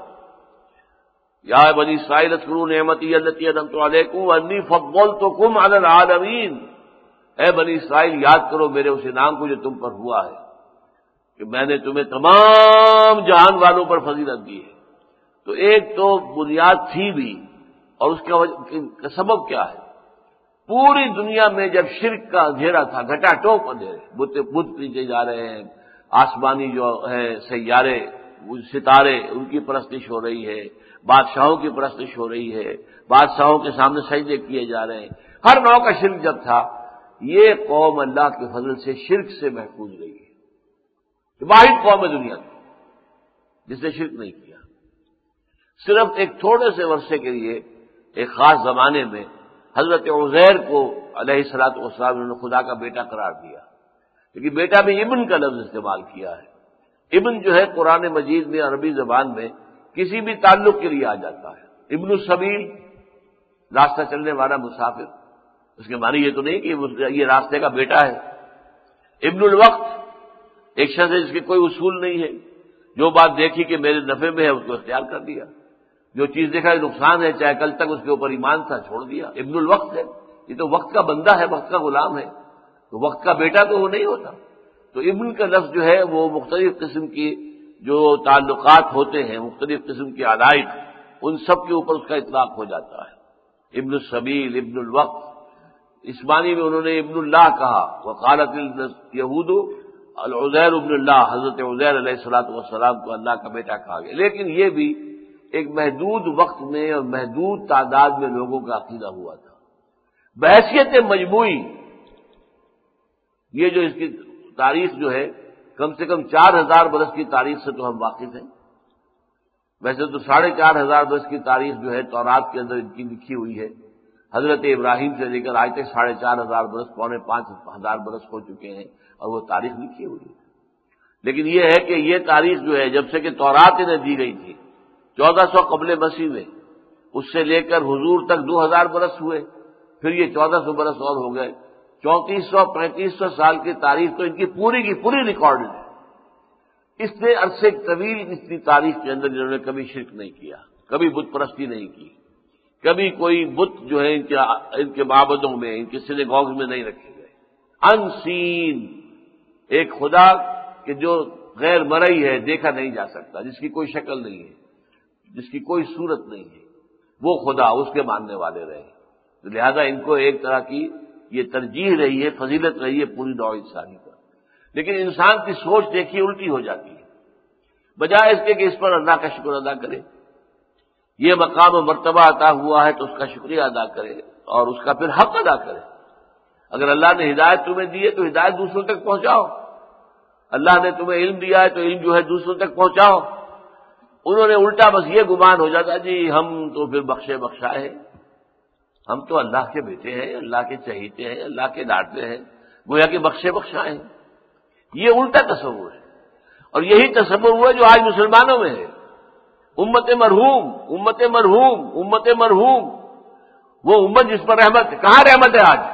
یا بنی اسرائیل اذکروا نعمتی التی انعمت علیکم وانی فضلتکم علی العالمین، اے بنی اسرائیل یاد کرو میرے اس انعام کو جو تم پر ہوا ہے کہ میں نے تمہیں تمام جہان والوں پر فضیلت دی ہے۔ تو ایک تو بنیاد تھی بھی، اور اس کا سبب کیا ہے؟ پوری دنیا میں جب شرک کا اندھیرا تھا، گھٹا ٹوپ اندھیرے، بت پیچھے جا رہے ہیں، آسمانی جو ہے سیارے، ستارے، ان کی پرستش ہو رہی ہے، بادشاہوں کی پرستش ہو رہی ہے، بادشاہوں کے سامنے سجدے کیے جا رہے ہیں، ہر نوع کا شرک جب تھا، یہ قوم اللہ کے فضل سے شرک سے محفوظ رہی ہے۔ واحد قوم ہے دنیا کی جس نے شرک نہیں کیا۔ صرف ایک تھوڑے سے عرصے کے لیے ایک خاص زمانے میں حضرت عزیر کو علیہ الصلوۃ والسلام نے خدا کا بیٹا قرار دیا، لیکن بیٹا بھی ابن کا لفظ استعمال کیا ہے۔ ابن جو ہے قرآن مجید میں عربی زبان میں کسی بھی تعلق کے لیے آ جاتا ہے۔ ابن السبیل، راستہ چلنے والا مسافر، اس کے معنی یہ تو نہیں کہ یہ راستے کا بیٹا ہے۔ ابن الوقت، ایک شخص ہے جس کے کوئی اصول نہیں ہے، جو بات دیکھی کہ میرے نفع میں ہے اس کو اختیار کر دیا، جو چیز دیکھا نقصان ہے، چاہے کل تک اس کے اوپر ایمان تھا چھوڑ دیا۔ ابن الوقت ہے، یہ تو وقت کا بندہ ہے، وقت کا غلام ہے، تو وقت کا بیٹا تو وہ نہیں ہوتا۔ تو ابن کا لفظ جو ہے وہ مختلف قسم کی جو تعلقات ہوتے ہیں، مختلف قسم کے علائق، ان سب کے اوپر اس کا اطلاق ہو جاتا ہے۔ ابن السبیل، ابن الوقت، اس معنی میں انہوں نے ابن اللہ کہا۔ وقالت الیہود العزیر ابن اللہ، حضرت عزیر علیہ الصلوۃ والسلام کو اللہ کا بیٹا کہا گیا، لیکن یہ بھی ایک محدود وقت میں اور محدود تعداد میں لوگوں کا عقیدہ ہوا تھا۔ بحیثیت مجموعی یہ جو اس کی تاریخ جو ہے کم سے کم 4000 برس کی تاریخ سے تو ہم واقف ہیں۔ ویسے تو 4500 برس کی تاریخ جو ہے تورات کے اندر ان کی لکھی ہوئی ہے، حضرت ابراہیم سے لے کر آج تک 4500 برس، 4.5 برس ہو چکے ہیں اور وہ تاریخ لکھی ہوئی ہے۔ لیکن یہ ہے کہ یہ تاریخ جو ہے جب سے کہ تورات انہیں دی گئی تھی 1400 قبل مسیح میں، اس سے لے کر حضور تک 2000 برس ہوئے، پھر یہ 1400 برس اور ہو گئے، 3400-3500 سال کی تاریخ تو ان کی پوری ریکارڈڈ ہے۔ اس نے عرصے طویل اتنی تاریخ کے اندر جنہوں نے کبھی شرک نہیں کیا، کبھی بت پرستی نہیں کی، کبھی کوئی بت جو ہے ان کے معبدوں میں، ان کے سینیگوگز میں نہیں رکھے گئے۔ ان سین، ایک خدا کہ جو غیر مرئی ہے، دیکھا نہیں جا سکتا، جس کی کوئی شکل نہیں ہے، جس کی کوئی صورت نہیں ہے، وہ خدا، اس کے ماننے والے رہے۔ لہذا ان کو ایک طرح کی یہ ترجیح رہی ہے، فضیلت رہی ہے پوری نوع انسانی پر۔ لیکن انسان کی سوچ دیکھیے الٹی ہو جاتی ہے، بجائے اس کے کہ اس پر اللہ کا شکر ادا کرے، یہ مقام و مرتبہ عطا ہوا ہے تو اس کا شکریہ ادا کرے اور اس کا پھر حق ادا کرے۔ اگر اللہ نے ہدایت تمہیں دی ہے تو ہدایت دوسروں تک پہنچاؤ، اللہ نے تمہیں علم دیا ہے تو علم جو ہے دوسروں تک پہنچاؤ۔ انہوں نے الٹا بس یہ گمان ہو جاتا جی ہم تو پھر بخشے بخشائے ہیں، ہم تو اللہ کے بیٹے ہیں، اللہ کے چہیتے ہیں، اللہ کے لاڈلے ہیں، گویا کہ بخشے بخشائے ہیں۔ یہ الٹا تصور ہے، اور یہی تصور ہوا جو آج مسلمانوں میں ہے۔ امت مرحوم، امت مرحوم، امت مرحوم، وہ امت جس پر رحمت ہے، کہاں رحمت ہے آج؟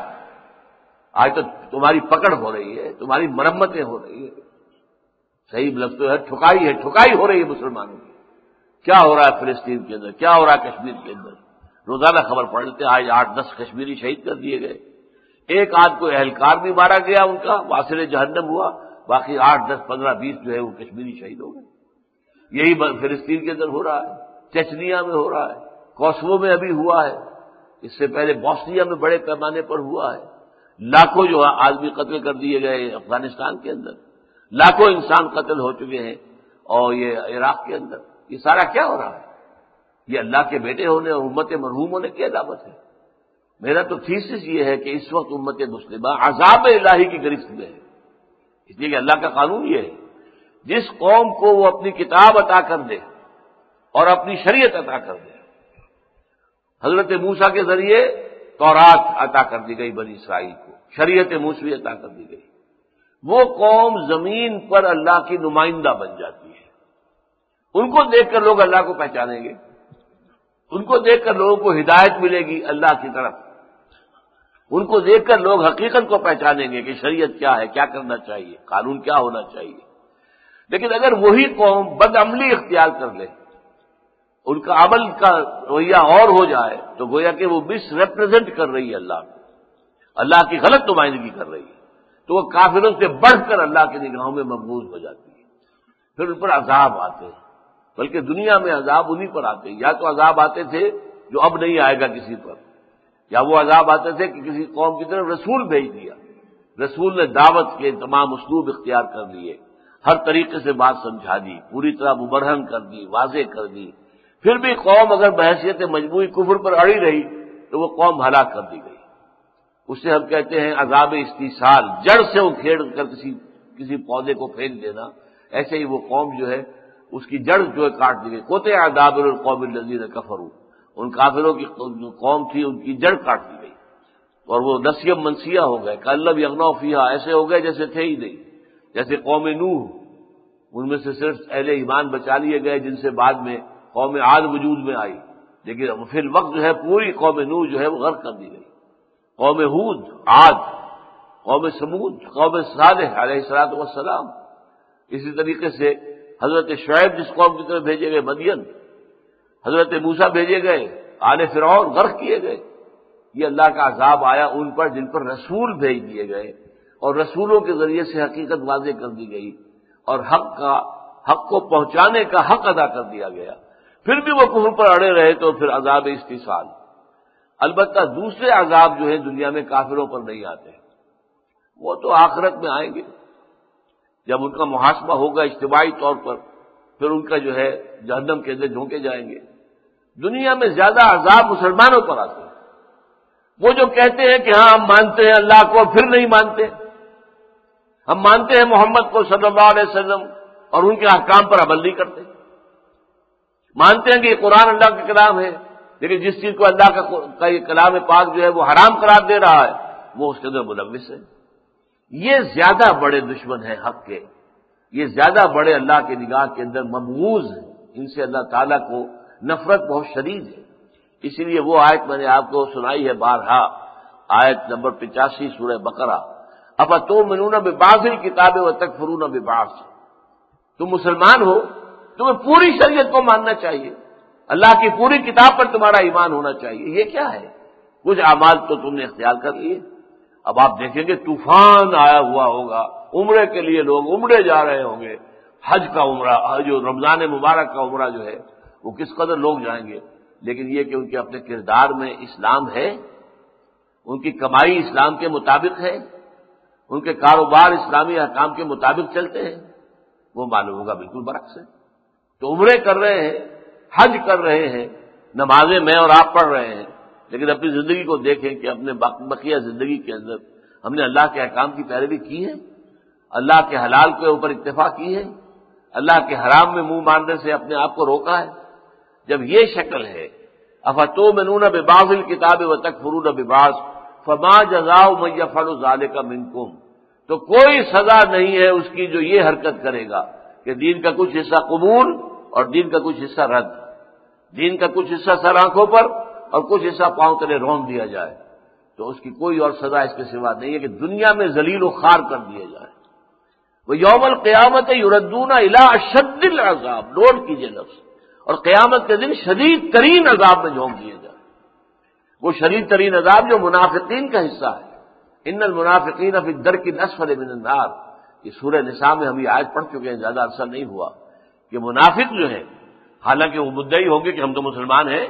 آج تو تمہاری پکڑ ہو رہی ہے، تمہاری مرمتیں ہو رہی ہے، صحیح لفظ تو ہے، ٹھکائی ہو رہی ہے مسلمانوں کی۔ کیا ہو رہا ہے فلسطین کے اندر، کیا ہو رہا ہے کشمیر کے اندر؟ روزانہ خبر پڑھ لیتے ہیں، آج 8-10 کشمیری شہید کر دیے گئے، ایک آدھ کو اہلکار بھی مارا گیا، ان کا واصل جہنم ہوا، باقی 8, 10, 15, 20 جو ہے وہ کشمیری شہید ہو گئے۔ یہی فلسطین کے اندر ہو رہا ہے، چچنیا میں ہو رہا ہے، کوسوو میں ابھی ہوا ہے، اس سے پہلے بوسنیا میں بڑے پیمانے پر ہوا ہے۔ لاکھوں جو آدمی قتل کر دیے گئے افغانستان کے اندر، لاکھوں انسان قتل ہو چکے ہیں، اور یہ عراق کے اندر، یہ سارا کیا ہو رہا ہے؟ یہ اللہ کے بیٹے ہونے اور امت مرحوم ہونے کی علامت ہے۔ میرا تو تھیسس یہ ہے کہ اس وقت امت مسلمہ عذاب الہی کی گرفت میں ہے، اس لیے کہ اللہ کا قانون یہ ہے جس قوم کو وہ اپنی کتاب عطا کر دے اور اپنی شریعت عطا کر دے۔ حضرت موسیٰ کے ذریعے تورات عطا کر دی گئی بنی اسرائیل کو، شریعت موسوی عطا کر دی گئی، وہ قوم زمین پر اللہ کی نمائندہ بن جاتی ہے۔ ان کو دیکھ کر لوگ اللہ کو پہچانیں گے، ان کو دیکھ کر لوگوں کو ہدایت ملے گی اللہ کی طرف، ان کو دیکھ کر لوگ حقیقت کو پہچانیں گے کہ شریعت کیا ہے، کیا کرنا چاہیے، قانون کیا ہونا چاہیے۔ لیکن اگر وہی قوم بد عملی اختیار کر لے، ان کا عمل کا رویہ اور ہو جائے، تو گویا کہ وہ مس ریپرزینٹ کر رہی ہے اللہ کو، اللہ کی غلط نمائندگی کر رہی ہے، تو وہ کافروں سے بڑھ کر اللہ کی نگاہوں میں مقبول ہو جاتی ہے۔ پھر ان پر عذاب آتے ہیں، بلکہ دنیا میں عذاب انہی پر آتے ہیں، یا تو عذاب آتے تھے جو اب نہیں آئے گا کسی پر، یا وہ عذاب آتے تھے کہ کسی قوم کی طرف رسول بھیج دیا، رسول نے دعوت کے تمام اسلوب اختیار کر لیے، ہر طریقے سے بات سمجھا دی، پوری طرح مبرہن کر دی، واضح کر دی، پھر بھی قوم اگر بحیثیت مجموعی کفر پر اڑی رہی تو وہ قوم ہلاک کر دی گئی۔ اسے ہم کہتے ہیں عذاب استیصال، جڑ سے اکھیڑ کر کسی پودے کو پھینک دینا، ایسے ہی وہ قوم جو ہے اس کی جڑ جو ہے کاٹ دی گئی۔ قطع دابر القوم الذین کفروا، ان کافروں کی قوم تھی، ان کی جڑ کاٹ دی گئی، اور وہ نسیم منسیہ ہو گئے، کأن لم یغنوا فیہا، ایسے ہو گئے جیسے تھے ہی نہیں۔ جیسے قوم نوح، ان میں سے صرف اہل ایمان بچا لیے گئے جن سے بعد میں قوم عاد وجود میں آئی، لیکن فی الوقت جو ہے پوری قوم نوح جو ہے وہ غرق کر دی گئی۔ قوم ہود، عاد، قوم سمود، قوم صالح علیہ الصلوۃ والسلام، اسی طریقے سے حضرت شعیب جس قوم کی طرف بھیجے گئے مدین، حضرت موسیٰ بھیجے گئے، آل فرعون غرق کیے گئے۔ یہ اللہ کا عذاب آیا ان پر جن پر رسول بھیج دیے گئے، اور رسولوں کے ذریعے سے حقیقت واضح کر دی گئی، اور حق کو پہنچانے کا حق ادا کر دیا گیا، پھر بھی وہ کفر پر اڑے رہے تو پھر عذاب استیصال۔ البتہ دوسرے عذاب جو ہے دنیا میں کافروں پر نہیں آتے، وہ تو آخرت میں آئیں گے، جب ان کا محاسبہ ہوگا اجتماعی طور پر، پھر ان کا جو ہے جہنم کے اندر جھونکے جائیں گے۔ دنیا میں زیادہ عذاب مسلمانوں پر آتے ہیں، وہ جو کہتے ہیں کہ ہاں ہم مانتے ہیں اللہ کو، پھر نہیں مانتے، ہم مانتے ہیں محمد کو صلی اللہ علیہ وسلم اور ان کے احکام پر عمل نہیں کرتے، مانتے ہیں کہ یہ قرآن اللہ کا کلام ہے، لیکن جس چیز کو اللہ کا یہ کلام پاک جو ہے وہ حرام قرار دے رہا ہے وہ اس کے اندر ملوث ہے۔ یہ زیادہ بڑے دشمن ہیں حق کے، یہ زیادہ بڑے اللہ کی نگاہ کے اندر مبغوض ہیں، ان سے اللہ تعالیٰ کو نفرت بہت شدید ہے۔ اسی لیے وہ آیت میں نے آپ کو سنائی ہے بارہا، آیت نمبر 85 سورہ بقرہ، افتؤمنون ببعض الکتاب وتکفرون ببعض۔ تم مسلمان ہو، تمہیں پوری شریعت کو ماننا چاہیے، اللہ کی پوری کتاب پر تمہارا ایمان ہونا چاہیے، یہ کیا ہے؟ کچھ اعمال تو تم نے اختیار کر لیے، اب آپ دیکھیں گے طوفان آیا ہوا ہوگا، عمرے کے لیے لوگ عمرے جا رہے ہوں گے، حج کا عمرہ، جو رمضان مبارک کا عمرہ جو ہے وہ کس قدر لوگ جائیں گے، لیکن یہ کہ ان کے اپنے کردار میں اسلام ہے، ان کی کمائی اسلام کے مطابق ہے، ان کے کاروبار اسلامی احکام کے مطابق چلتے ہیں، وہ معلوم ہوگا بالکل برعکس ہے۔ تو عمرے کر رہے ہیں، حج کر رہے ہیں، نمازیں میں اور آپ پڑھ رہے ہیں، لیکن اپنی زندگی کو دیکھیں کہ اپنے بقیہ زندگی کے اندر ہم نے اللہ کے احکام کی پیروی کی ہے، اللہ کے حلال کے اوپر اکتفا کی ہے، اللہ کے حرام میں منہ مارنے سے اپنے آپ کو روکا ہے۔ جب یہ شکل ہے، افتؤمنون ببعض الکتاب وتکفرون ببعض فما جزاء من یفعل ذلک منکم، تو کوئی سزا نہیں ہے اس کی جو یہ حرکت کرے گا کہ دین کا کچھ حصہ قبول اور دین کا کچھ حصہ رد، دین کا کچھ حصہ سر آنکھوں پر اور کچھ حصہ پاؤں تلے رون دیا جائے، تو اس کی کوئی اور سزا اس کے سوا نہیں ہے کہ دنیا میں ذلیل و خوار کر دیا جائے۔ وہ یوم القیامت یردون الی اشد العذاب، نوٹ کیجئے لفظ، اور قیامت کے دن شدید ترین عذاب میں جھونک دیے جائے، وہ شدید ترین عذاب جو منافقین کا حصہ ہے۔ ان المنافقین فی الدرک الاسفل من النار، یہ سورہ نساء میں ہم یہ آیت پڑھ چکے ہیں، زیادہ عرصہ نہیں ہوا، کہ منافق جو ہیں حالانکہ وہ مدعی ہوں گے کہ ہم تو مسلمان ہیں،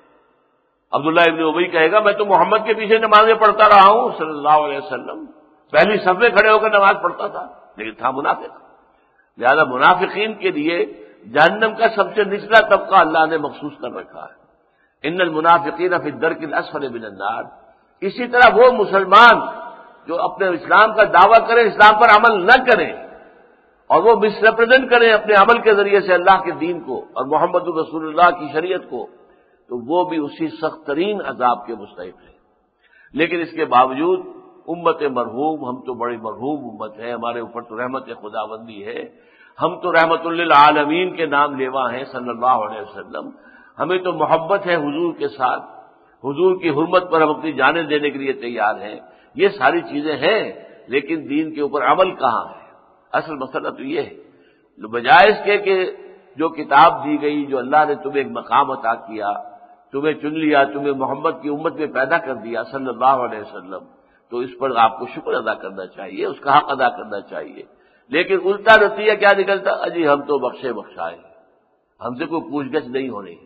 عبداللہ ابن ابی کہے گا میں تو محمد کے پیچھے نمازیں پڑھتا رہا ہوں صلی اللہ علیہ وسلم، پہلی صف میں کھڑے ہو کر نماز پڑھتا تھا، لیکن تھا منافق۔ لہذا منافقین کے لیے جہنم کا سب سے نچلا طبقہ اللہ نے مخصوص کر رکھا ہے، ان المنافقین فی الدرک الاسفل من النار۔ اسی طرح وہ مسلمان جو اپنے اسلام کا دعویٰ کریں، اسلام پر عمل نہ کریں اور وہ مس ریپرزینٹ کریں اپنے عمل کے ذریعے سے اللہ کے دین کو اور محمد رسول اللہ کی شریعت کو، تو وہ بھی اسی سخت ترین عذاب کے مستحق ہیں۔ لیکن اس کے باوجود امت مرحوم، ہم تو بڑی مرحوم امت ہے، ہمارے اوپر تو رحمت خداوندی ہے، ہم تو رحمت للعالمین کے نام لیوا ہیں صلی اللہ علیہ وسلم، ہمیں تو محبت ہے حضور کے ساتھ، حضور کی حرمت پر ہم اپنی جانیں دینے کے لیے تیار ہیں، یہ ساری چیزیں ہیں، لیکن دین کے اوپر عمل کہاں ہے؟ اصل مسئلہ تو یہ ہے، بجائے اس کے کہ جو کتاب دی گئی، جو اللہ نے تمہیں ایک مقام عطا کیا، تمہیں چن لیا، تمہیں محمد کی امت میں پیدا کر دیا صلی اللہ علیہ وسلم، تو اس پر آپ کو شکر ادا کرنا چاہیے، اس کا حق ادا کرنا چاہیے۔ لیکن الٹا نتیجہ کیا نکلتا؟ اجی ہم تو بخشے بخشائے، ہم سے کوئی پوچھ گچھ نہیں ہونی،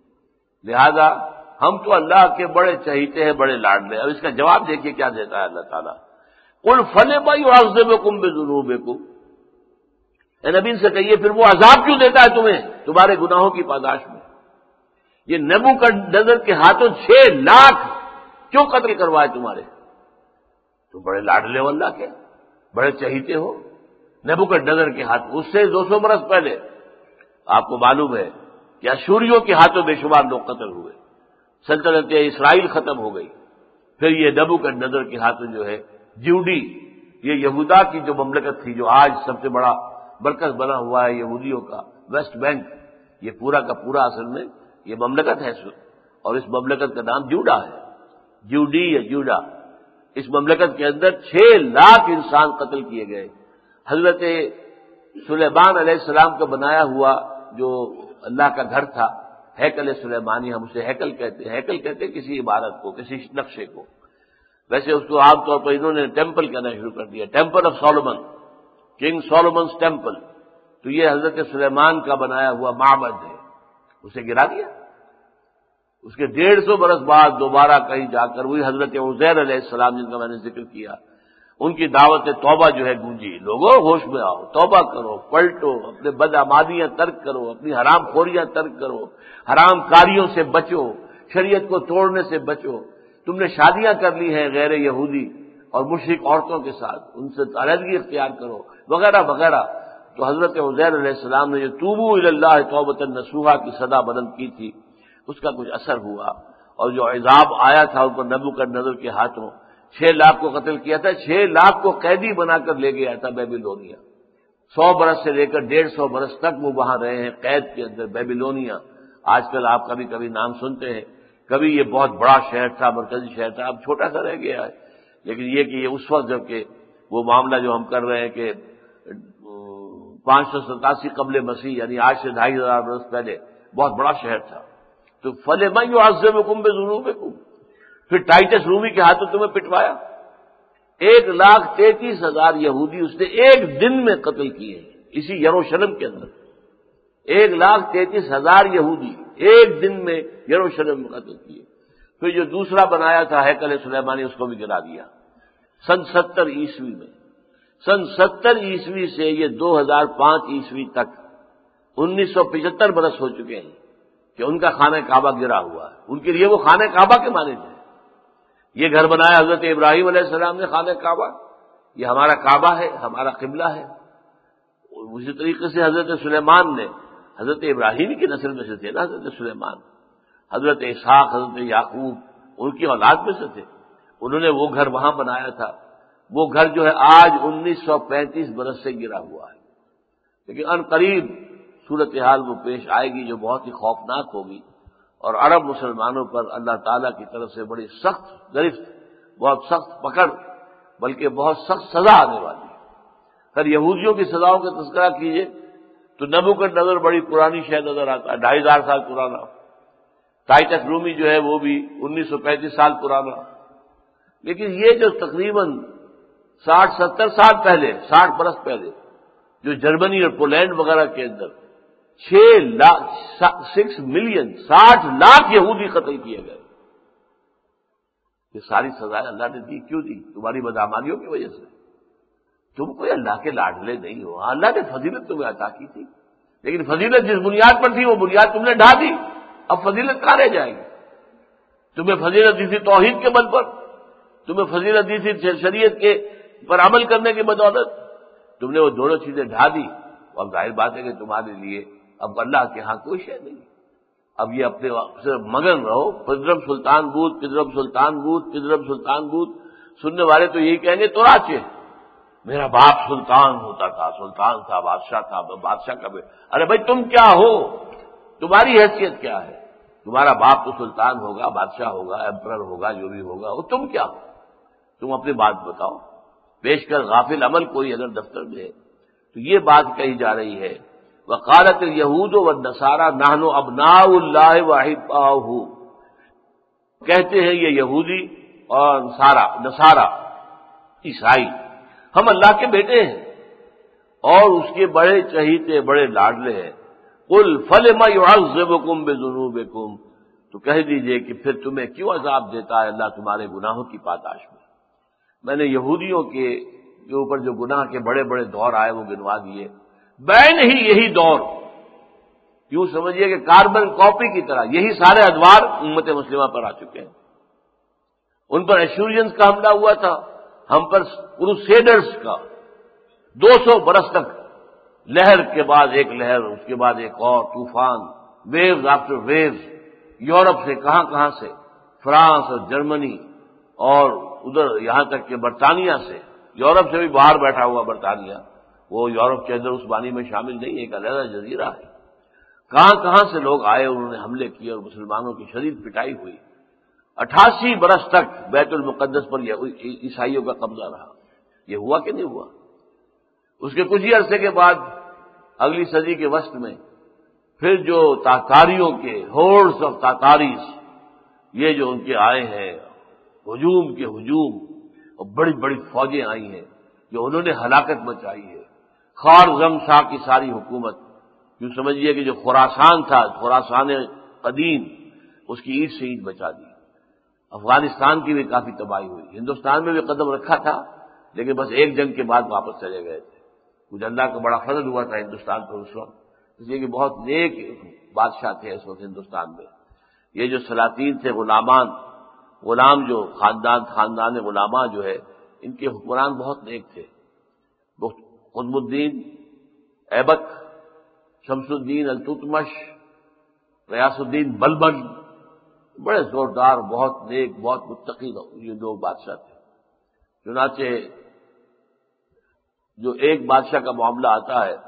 لہذا ہم تو اللہ کے بڑے چہیتے ہیں، بڑے لاڈلے۔ اب اس کا جواب دیکھیے کیا دیتا ہے اللہ تعالیٰ، قل فلم یعذبکم بذنوبکم، اے نبی سے کہیے پھر وہ عذاب کیوں دیتا ہے تمہیں تمہارے گناہوں کی پاداش میں؟ یہ نبوکدنضر کے ہاتھوں 6 لاکھ کیوں قتل کروائے تمہارے؟ تو بڑے لاڈلے ہو اللہ کے، بڑے چہیتے ہو، نبوکدنضر کے ہاتھ، اس سے 200 برس پہلے آپ کو معلوم ہے کہ اشوریوں کے ہاتھوں بے شمار لوگ قتل ہوئے، سلطنت اسرائیل ختم ہو گئی، پھر یہ نبوکدنضر کے ہاتھوں جو ہے جیوڈی، یہ یہودا کی جو مملکت تھی، جو آج سب سے بڑا مرکز بنا ہوا ہے یہودیوں کا، ویسٹ بینک، یہ پورا کا پورا اصل میں یہ مملکت ہے، اور اس مملکت کا نام جوڈا ہے، جیوڈی یا جوڈا۔ اس مملکت کے اندر 6 لاکھ انسان قتل کیے گئے۔ حضرت سلیمان علیہ السلام کا بنایا ہوا جو اللہ کا گھر تھا، ہیکل سلیمانی، ہم اسے ہیکل کہتے ہیں، ہیکل کہتے ہیں کسی عمارت کو، کسی نقشے کو، ویسے اس کو عام طور پر انہوں نے ٹیمپل کہنا شروع کر دیا، temple of Solomon, king Solomon's temple. تو یہ حضرت سلیمان کا بنایا ہوا معبد ہے، اسے گرا دیا۔ اس کے 150 برس بعد دوبارہ کہیں جا کر وہی حضرت عزیر علیہ السلام جن کا میں نے ذکر کیا، ان کی دعوت توبہ جو ہے گونجی، لوگوں ہوش میں آؤ، توبہ کرو، پلٹو، اپنے بدعمالیاں ترک کرو، اپنی حرام خوریاں ترک کرو، حرام کاریوں سے بچو، شریعت کو توڑنے سے بچو، تم نے شادیاں کر لی ہیں غیر یہودی اور مشرک عورتوں کے ساتھ، ان سے علیحدگی اختیار کرو، وغیرہ وغیرہ۔ تو حضرت عزیر علیہ السلام نے جو توبوا الی اللہ توبۃ نصوحا کی صدا بلند کی تھی، اس کا کچھ اثر ہوا، اور جو عذاب آیا تھا ان پر نبوکدنضر کے ہاتھوں، 6 لاکھ کو قتل کیا تھا، 6 لاکھ کو قیدی بنا کر لے گیا تھا بیبیلونیا۔ 100 برس سے لے کر 150 برس تک وہ وہاں رہے ہیں قید کے اندر، بیبیلونیا۔ آج کل آپ کبھی کبھی نام سنتے ہیں، کبھی یہ بہت بڑا شہر تھا، مرکزی شہر تھا، اب چھوٹا سا رہ گیا ہے۔ لیکن یہ کہ یہ اس وقت جب کہ وہ معاملہ جو ہم کر رہے ہیں کہ 587 قبل مسیح، یعنی آج سے 2500 برس پہلے بہت بڑا شہر تھا۔ تو فَلِمَن يُعَذِّبُكُم بِذُنُوبِكُم، پھر ٹائٹس رومی کے ہاتھوں تمہیں پٹوایا۔ 1,33,000 یہودی اس نے ایک دن میں قتل کیے ہیں اسی یروشلم کے اندر۔ 1,33,000 یہودی ایک دن میں یروشلم میں قتل کیے۔ پھر جو دوسرا بنایا تھا ہیکل سلیمانی، اس کو بھی گرا دیا سن 70 عیسوی میں۔ سن 70 عیسوی سے یہ 2005 عیسوی تک 1975 برس ہو چکے ہیں کہ ان کا خانہ کعبہ گرا ہوا ہے۔ ان کے لیے وہ خانہ کعبہ کے مانند ہے۔ یہ گھر بنایا حضرت ابراہیم علیہ السلام نے، خانہ کعبہ، یہ ہمارا کعبہ ہے، ہمارا قبلہ ہے۔ اسی طریقے سے حضرت سلیمان نے، حضرت ابراہیم کی نسل میں سے تھے نا حضرت سلیمان، حضرت اسحاق، حضرت یعقوب ان کی اولاد میں سے تھے، انہوں نے وہ گھر وہاں بنایا تھا۔ وہ گھر جو ہے آج 1935 برس سے گرا ہوا ہے، لیکن ان قریب صورتحال وہ پیش آئے گی جو بہت ہی خوفناک ہوگی، اور عرب مسلمانوں پر اللہ تعالیٰ کی طرف سے بڑی سخت گرفت، بہت سخت پکڑ، بلکہ بہت سخت سزا آنے والی ہے۔ اگر یہودیوں کی سزاؤں کا تذکرہ کیجیے تو نبوکدنضر بڑی پرانی شے نظر آتا ہے، 2500 سال پرانا۔ ٹائٹس رومی جو ہے وہ بھی 1935 سال پرانا۔ لیکن یہ جو تقریباً 60-70 سال پہلے، 60 برس پہلے جو جرمنی اور پولینڈ وغیرہ کے اندر 6 ملین 60 لاکھ یہودی قتل کیے گئے، یہ ساری سزائیں اللہ نے دی، کیوں دی؟ تمہاری بدعمالیوں کی وجہ سے۔ تم کوئی اللہ کے لاڈلے نہیں ہو، اللہ نے فضیلت تمہیں عطا کی تھی، لیکن فضیلت جس بنیاد پر تھی وہ بنیاد تم نے ڈھا دی، اب فضیلت کہاں رہ جائے گی؟ تمہیں فضیلت دی تھی توحید کے بل پر، تمہیں فضیلت دی تھی شریعت کے پر عمل کرنے کی بدولت، تم نے وہ دونوں چیزیں ڈھا دی، اب ظاہر بات ہے کہ تمہارے لیے اب اللہ کے ہاں کوئی شے نہیں۔ اب یہ اپنے صرف مگن رہو، پدرم سلطان بود، پدرم سلطان بود، پدرم سلطان بود۔ سننے والے تو یہی کہیں گے تو راچے، میرا باپ سلطان ہوتا تھا، سلطان تھا، بادشاہ تھا، بادشاہ کا ارے بھائی تم کیا ہو؟ تمہاری حیثیت کیا ہے؟ تمہارا باپ تو سلطان ہوگا، بادشاہ ہوگا، ایمپرر ہوگا، جو بھی ہوگا، وہ تم کیا ہو؟ تم اپنی بات بتاؤ۔ بیش کر غافل عمل کوئی اگر دفتر میں ہے تو یہ بات کہی جا رہی ہے، وقالت الیہود والنصارى نحن ابناء اللہ واحباؤہ، کہتے ہیں یہ یہودی اور نصارہ عیسائی، ہم اللہ کے بیٹے ہیں اور اس کے بڑے چہیتے، بڑے لاڈلے ہیں۔ قل فلم يعذبكم بذنوبكم، تو کہہ دیجئے کہ پھر تمہیں کیوں عذاب دیتا ہے اللہ تمہارے گناہوں کی پاداش میں۔ میں نے یہودیوں کے اوپر جو گناہ کے بڑے بڑے دور آئے وہ گنوا دیے، بین ہی یہی دور، یوں سمجھیے کہ کاربن کاپی کی طرح یہی سارے ادوار امت مسلمہ پر آ چکے ہیں۔ ان پر ایشورینز کا حملہ ہوا تھا، ہم پر کروسیڈرز کا 200 برس تک، لہر کے بعد ایک لہر، اس کے بعد ایک اور طوفان، ویوز آفٹر ویوز، یورپ سے کہاں سے، فرانس اور جرمنی اور ادھر یہاں تک کہ برطانیہ سے، یورپ سے بھی باہر بیٹھا ہوا برطانیہ، وہ یورپ کے اندر اس بانی میں شامل نہیں، ایک علیحدہ جزیرہ ہے۔ کہاں سے لوگ آئے، انہوں نے حملے کیے اور مسلمانوں کی شدید پٹائی ہوئی۔ 88 برس تک بیت المقدس پر عیسائیوں کا قبضہ رہا۔ یہ ہوا کہ نہیں ہوا؟ اس کے کچھ ہی عرصے کے بعد اگلی صدی کے وسط میں پھر جو تاتاریوں کے ہورڈز آف تاتاریز، یہ جو ان کے آئے ہیں ہجوم کے ہجوم، اور بڑی بڑی فوجیں آئی ہیں جو انہوں نے ہلاکت مچائی ہے، خوارزم شاہ کی ساری حکومت، یوں سمجھیے کہ جو خراسان تھا، خراسان قدیم، اس کی اینٹ سے اینٹ بچا دی۔ افغانستان کی بھی کافی تباہی ہوئی، ہندوستان میں بھی قدم رکھا تھا لیکن بس ایک جنگ کے بعد واپس چلے گئے تھے۔ کچھ اللہ کا بڑا فضل ہوا تھا ہندوستان پر اس وقت، اس لیے کہ بہت نیک بادشاہ تھے اس وقت ہندوستان میں۔ یہ جو سلاطین تھے، غلام جو خاندان غلاما جو ہے، ان کے حکمران بہت نیک تھے۔ قطب الدین ایبک، شمس الدین التتمش، غیاث الدین بلبن، بڑے زوردار، بہت نیک، بہت متقی یہ دو بادشاہ تھے۔ چنانچہ جو ایک بادشاہ کا معاملہ آتا ہے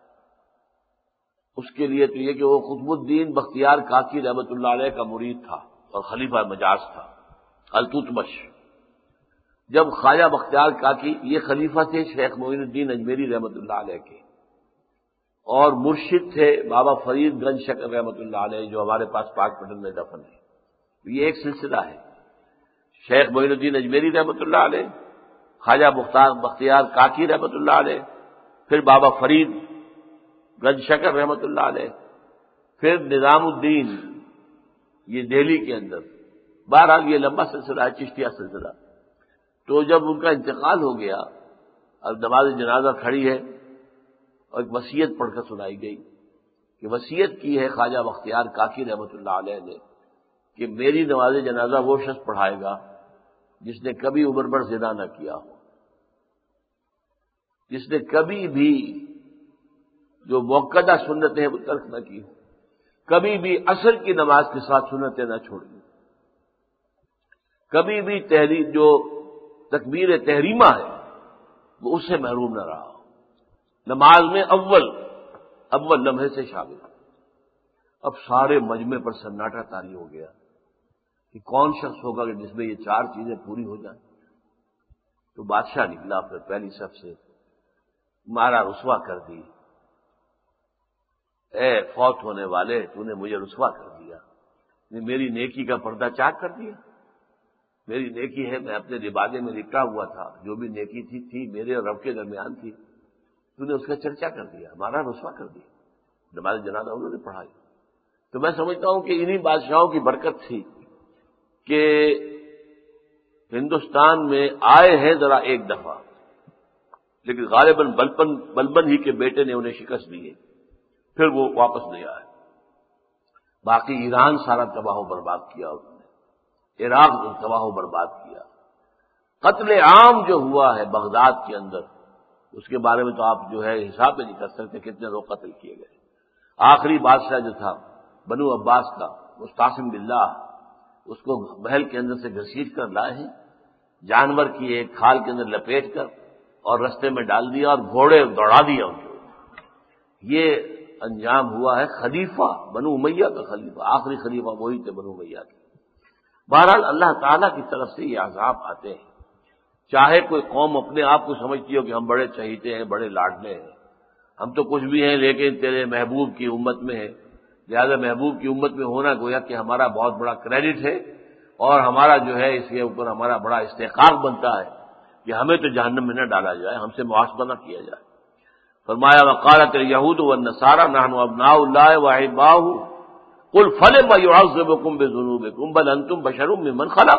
اس کے لیے تو یہ کہ وہ قطب الدین بختیار کاکی رحمۃ اللہ علیہ کا مرید تھا اور خلیفہ مجاز تھا، التتمش۔ جب خواجہ بختیار کاکی، یہ خلیفہ تھے شیخ معین الدین اجمیری رحمۃ اللہ علیہ کے، اور مرشد تھے بابا فرید گنج شکر رحمۃ اللہ علیہ، جو ہمارے پاس پاک پٹن میں دفن ہے۔ یہ ایک سلسلہ ہے، شیخ معین الدین اجمیری رحمۃ اللہ علیہ، خواجہ بختیار کاکی رحمۃ اللہ علیہ، پھر بابا فرید گنج شکر رحمۃ اللہ علیہ، پھر نظام الدین، یہ دہلی کے اندر۔ بہرحال یہ لمبا سلسلہ ہے، چشتیہ سلسلہ۔ تو جب ان کا انتقال ہو گیا، اب نماز جنازہ کھڑی ہے اور ایک وصیت پڑھ کر سنائی گئی کہ وصیت کی ہے خواجہ بختیار کاکی رحمۃ اللہ علیہ نے کہ میری نماز جنازہ وہ شخص پڑھائے گا جس نے کبھی عمر بھر زنا نہ کیا ہو، جس نے کبھی بھی جو موقدہ سنتیں ہیں وہ ترک نہ کی ہو، کبھی بھی عصر کی نماز کے ساتھ سنتیں نہ چھوڑی، کبھی بھی جو تکبیر تحریمہ ہے وہ اس سے محروم نہ رہا ہو، نماز میں اول لمحے سے شامل۔ اب سارے مجمع پر سناٹا طاری ہو گیا کہ کون شخص ہوگا کہ جس میں یہ چار چیزیں پوری ہو جائیں۔ تو بادشاہ نکلا پھر پہلی صف سے، مارا رسوا کر دی، اے فوت ہونے والے، تو نے مجھے رسوا کر دیا، میری نیکی کا پردہ چاک کر دیا۔ میری نیکی ہے، میں اپنے لبادے میں لپٹا ہوا تھا، جو بھی نیکی تھی میرے اور رب کے درمیان تھی، تو نے اس کا چرچا کر دیا، ہمارا رسوا کر دیا۔ نماز جنازہ انہوں نے پڑھائی۔ تو میں سمجھتا ہوں کہ انہی بادشاہوں کی برکت تھی کہ ہندوستان میں آئے ہیں ذرا ایک دفعہ، لیکن غالباً بلبن ہی کے بیٹے نے انہیں شکست دی ہے، پھر وہ واپس نہیں آئے۔ باقی ایران سارا تباہ و برباد کیا انہوں نے، عراق تباہ و برباد کیا۔ قتل عام جو ہوا ہے بغداد کے اندر، اس کے بارے میں تو آپ جو ہے حساب میں نہیں کر سکتے کتنے لوگ قتل کیے گئے۔ آخری بادشاہ جو تھا بنو عباس کا، مستعصم باللہ، اس کو محل کے اندر سے گھسیٹ کر لائے ہیں، جانور کی ایک کھال کے اندر لپیٹ کر اور رستے میں ڈال دیا اور گھوڑے دوڑا دیا ان کو۔ یہ انجام ہوا ہے خلیفہ بنو امیہ کا خلیفہ، آخری خلیفہ وہی تھے بنو امیہ کے۔ بہرحال اللہ تعالیٰ کی طرف سے یہ عذاب آتے ہیں، چاہے کوئی قوم اپنے آپ کو سمجھتی ہو کہ ہم بڑے چہیتے ہیں، بڑے لاڈلے ہیں، ہم تو کچھ بھی ہیں لیکن تیرے محبوب کی امت میں ہے، لہذا محبوب کی امت میں ہونا گویا کہ ہمارا بہت بڑا کریڈٹ ہے، اور ہمارا جو ہے اس کے اوپر ہمارا بڑا استحقاق بنتا ہے کہ ہمیں تو جہنم میں نہ ڈالا جائے، ہم سے محاسبہ نہ کیا جائے۔ فرمایا وقالت الیہود والنصارى نحن ابناء اللہ واحباؤہ قل فلم یعذبکم بذنوبکم بل انتم بشر ممن خلق۔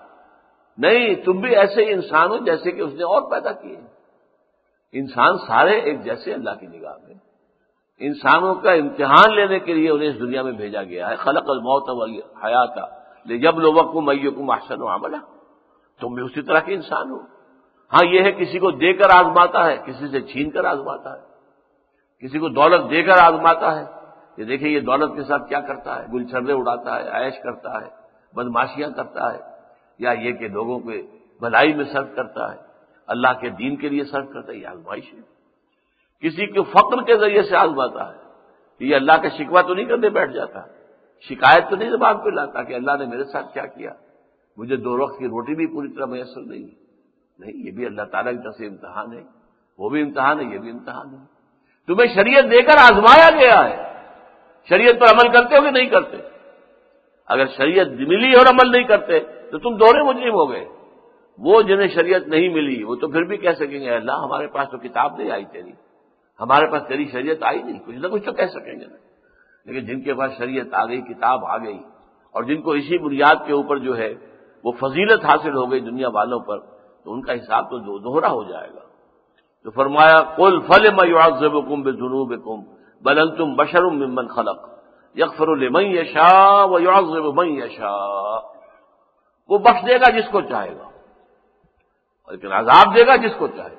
نہیں، تم بھی ایسے ہی انسان ہو جیسے کہ اس نے اور پیدا کیے۔ انسان سارے ایک جیسے اللہ کی نگاہ میں، انسانوں کا امتحان لینے کے لیے انہیں اس دنیا میں بھیجا گیا ہے۔ خلق الموت والحیات لیبلوکم ایکم احسن عملا، تم بھی اسی طرح کے انسان ہو۔ ہاں یہ ہے کسی کو دے کر آزماتا ہے، کسی سے چھین کر آزماتا ہے، کسی کو دولت دے کر آزماتا ہے، یہ دیکھیں یہ دولت کے ساتھ کیا کرتا ہے، گل چھرے اڑاتا ہے، عیش کرتا ہے، بدماشیاں کرتا ہے، یا یہ کہ لوگوں کے بھلائی میں صرف کرتا ہے، اللہ کے دین کے لیے صرف کرتا ہے، یہ آزمائش ہے۔ کسی کو فقر کے ذریعے سے آزماتا ہے، یہ اللہ کا شکوہ تو نہیں کرنے بیٹھ جاتا، شکایت تو نہیں زبان پہ لاتا کہ اللہ نے میرے ساتھ کیا کیا، مجھے 2 وقت کی روٹی بھی پوری طرح میسر نہیں۔ نہیں، یہ بھی اللہ تعالیٰ کی طرف سے امتحان ہے، وہ بھی امتحان ہے، یہ بھی امتحان ہے۔ تمہیں شریعت دے کر آزمایا گیا ہے، شریعت پر عمل کرتے ہو کہ نہیں کرتے؟ اگر شریعت ملی اور عمل نہیں کرتے تو تم دوہرے مجرم ہو گئے۔ وہ جنہیں شریعت نہیں ملی وہ تو پھر بھی کہہ سکیں گے اللہ ہمارے پاس تو کتاب نہیں آئی تیری، ہمارے پاس تیری شریعت آئی نہیں، کچھ نہ کچھ تو کہہ سکیں گے نا۔ لیکن جن کے پاس شریعت آ گئی، کتاب آ گئی، اور جن کو اسی بنیاد کے اوپر جو ہے وہ فضیلت حاصل ہو گئی دنیا والوں پر، تو ان کا حساب تو دوہرا ہو جائے گا۔ تو فرمایا قل فلم يعذبكم بذنوبكم بل انتم بشر ممن خلق یغفر لمن یشاء ویعذب من یشاء، وہ بخش دے گا جس کو چاہے گا، لیکن عذاب دے گا جس کو چاہے گا۔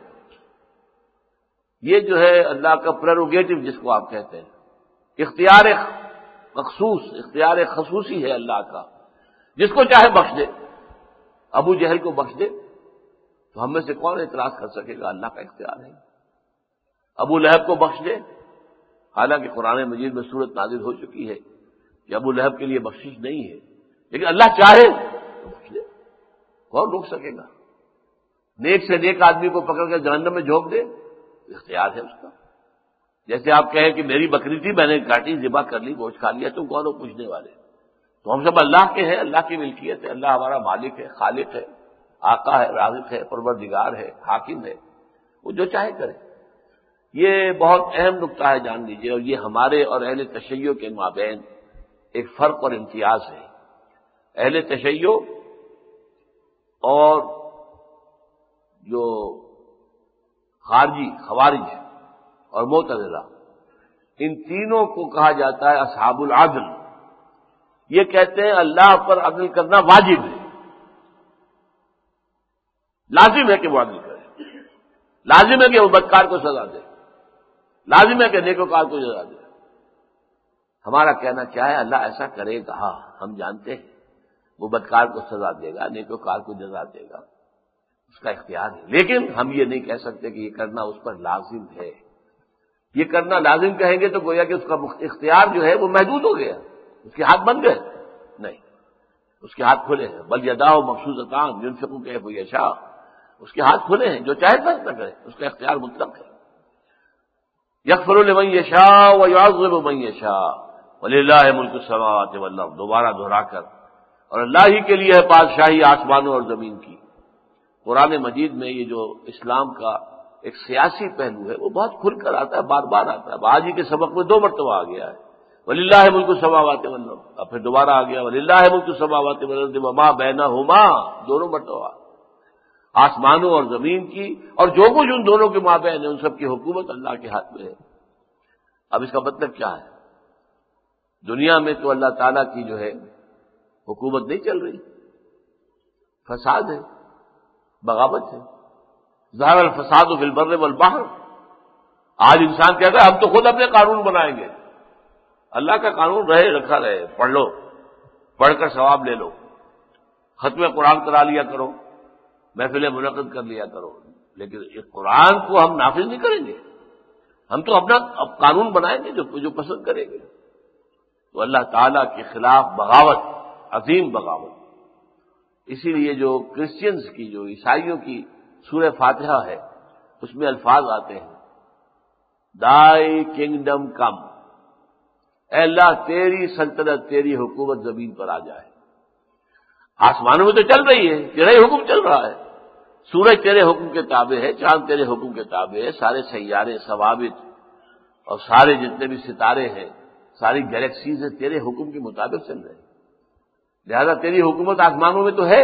یہ جو ہے اللہ کا پریروگیٹو جس کو آپ کہتے ہیں، اختیار مخصوص، اختیار خصوصی ہے اللہ کا، جس کو چاہے بخش دے۔ ابو جہل کو بخش دے تو ہم میں سے کون اعتراض کر سکے گا؟ اللہ کا اختیار ہے۔ ابو لہب کو بخش دے، حالانکہ قرآن مجید میں صورت نازل ہو چکی ہے کہ ابو لہب کے لیے بخشش نہیں ہے، لیکن اللہ چاہے تو بخش دے، کون روک سکے گا؟ نیک سے نیک آدمی کو پکڑ کر جہنم میں جھونک دے، اختیار ہے اس کا۔ جیسے آپ کہیں کہ میری بکری تھی، میں نے کاٹی، ذبح کر لی، گوشت کھا لیا، تم کون ہو پوچھنے والے؟ تو ہم سب اللہ کے ہیں، اللہ کی ملکیت ہے، اللہ ہمارا مالک ہے، خالق ہے، آقا ہے، رازق ہے، پروردگار ہے، حاکم ہے، وہ جو چاہے کرے۔ یہ بہت اہم نقطہ ہے، جان لیجیے، اور یہ ہمارے اور اہل تشیع کے مابین ایک فرق اور امتیاز ہے۔ اہل تشیع اور جو خارجی خوارج اور معتزلہ، ان تینوں کو کہا جاتا ہے اصحاب العدل۔ یہ کہتے ہیں اللہ پر عدل کرنا واجب ہے، لازم ہے کہ وہ عدل کرے، لازم ہے کہ وہ بدکار کو سزا دے، لازم ہے کہ نیکوکار کو سزا دے۔ ہمارا کہنا کیا ہے؟ اللہ ایسا کرے گا، ہم جانتے ہیں وہ بدکار کو سزا دے گا، نیکوکار کو جزا دے گا، اس کا اختیار ہے، لیکن ہم یہ نہیں کہہ سکتے کہ یہ کرنا اس پر لازم ہے۔ یہ کرنا لازم کہیں گے تو گویا کہ اس کا اختیار جو ہے وہ محدود ہو گیا، اس کے ہاتھ بند گئے۔ نہیں، اس کے ہاتھ کھلے ہیں، بل یداہ مبسوطتان ينفق کیف یشاء، اس کے ہاتھ کھلے ہیں، جو چاہے خرچ نہ کرے، اس کا اختیار مطلق ہے۔ یغفر لمن یشاء ویعذب من یشاء وللہ ملک السماوات والارض، دوبارہ دہرا کر، اور اللہ ہی کے لیے ہے بادشاہی آسمانوں اور زمین کی۔ قرآن مجید میں یہ جو اسلام کا ایک سیاسی پہلو ہے وہ بہت کھل کر آتا ہے، بار بار آتا ہے۔ آج ہی کے سبق میں 2 مرتبہ آ گیا ہے، وللہ ملک السماوات والارض، اور پھر دوبارہ آ گیا وللہ ملک السماوات والارض وما بینہما، دونوں مرتبہ، آسمانوں اور زمین کی اور جو کچھ ان دونوں کے مابین ہے، ان سب کی حکومت اللہ کے ہاتھ میں ہے۔ اب اس کا مطلب کیا ہے؟ دنیا میں تو اللہ تعالیٰ کی جو ہے حکومت نہیں چل رہی، فساد ہے، بغاوت ہے، ظاہر الفساد فی البر والبحر۔ آج انسان کہتا ہے ہم تو خود اپنے قانون بنائیں گے، اللہ کا قانون رہے رکھا رہے، پڑھ لو، پڑھ کر ثواب لے لو، ختم قرآن کرا لیا کرو، محفلیں منعقد کر لیا کرو، لیکن اس قرآن کو ہم نافذ نہیں کریں گے، ہم تو اپنا قانون بنائیں گے جو پسند کریں گے۔ تو اللہ تعالیٰ کے خلاف بغاوت، عظیم بغاوت۔ اسی لیے جو کرسچنز کی، جو عیسائیوں کی سورہ فاتحہ ہے، اس میں الفاظ آتے ہیں دائی کنگڈم کم، اے اللہ تیری سلطنت، تیری حکومت زمین پر آ جائے۔ آسمانوں میں تو چل رہی ہے، تیرا ہی حکم چل رہا ہے، سورج تیرے حکم کے تابع ہے، چاند تیرے حکم کے تابع ہے، سارے سیارے، ثوابت اور سارے جتنے بھی ستارے ہیں، ساری گیلیکسیز ہیں، تیرے حکم کے مطابق چل رہے ہیں، لہذا تیری حکومت آسمانوں میں تو ہے۔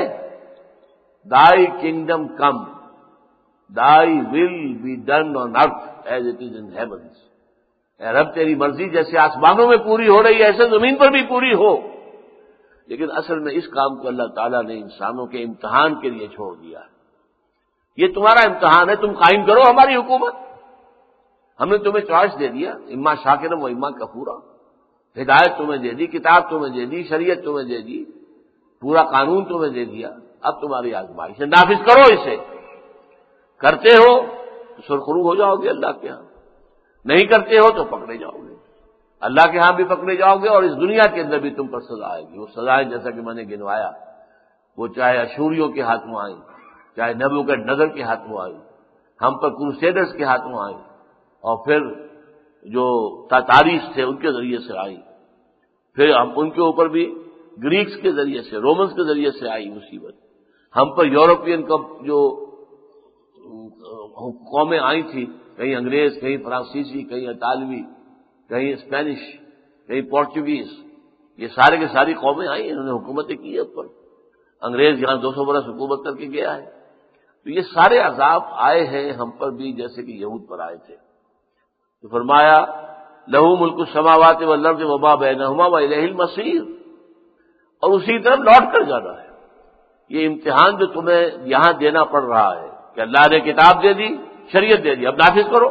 دائی kingdom come, thy will be done on earth as it is in heavens, اے رب تیری مرضی جیسے آسمانوں میں پوری ہو رہی ہے ایسے زمین پر بھی پوری ہو۔ لیکن اصل میں اس کام کو اللہ تعالیٰ نے انسانوں کے امتحان کے لیے چھوڑ دیا ہے۔ یہ تمہارا امتحان ہے، تم قائم کرو ہماری حکومت، ہم نے تمہیں چوائس دے دیا، اما شاکرم و اما کفورا، ہدایت تمہیں دے دی، کتاب تمہیں دے دی، شریعت تمہیں دے دی، پورا قانون تمہیں دے دیا، اب تمہاری آزمائش ہے، نافذ کرو اسے۔ کرتے ہو تو سرخرو ہو جاؤ گے اللہ کے ہاں، نہیں کرتے ہو تو پکڑے جاؤ گے، اللہ کے ہاں بھی پکڑے جاؤ گے، اور اس دنیا کے اندر بھی تم پر سزا آئے گی۔ وہ سزائیں جیسا کہ میں نے گنوایا، وہ چاہے اشوریوں کے ہاتھوں آئیں، چاہے نبوکدنضر کے ہاتھوں آئی، ہم پر کروسیڈرز کے ہاتھوں آئی، اور پھر جو تاتاریس تھے ان کے ذریعے سے آئی، پھر ہم ان کے اوپر بھی گریکس کے ذریعے سے، رومنز کے ذریعے سے آئی مصیبت، ہم پر یورپین کا جو قومیں آئی تھی کہیں انگریز، کہیں فرانسیسی، کہیں اطالوی، کہیں اسپینش، کہیں پورچوگیز، یہ سارے کے ساری قومیں آئی، انہوں نے حکومتیں کی ہے پر انگریز یہاں 200 برس حکومت کر کے گیا ہے. تو یہ سارے عذاب آئے ہیں ہم پر بھی جیسے کہ یہود پر آئے تھے. تو فرمایا لہو ملک السماوات والارض وما بینہما والیہ المصیر، اور اسی طرف لوٹ کر جانا ہے. یہ امتحان جو تمہیں یہاں دینا پڑ رہا ہے کہ اللہ نے کتاب دے دی، شریعت دے دی، اب نافذ کرو،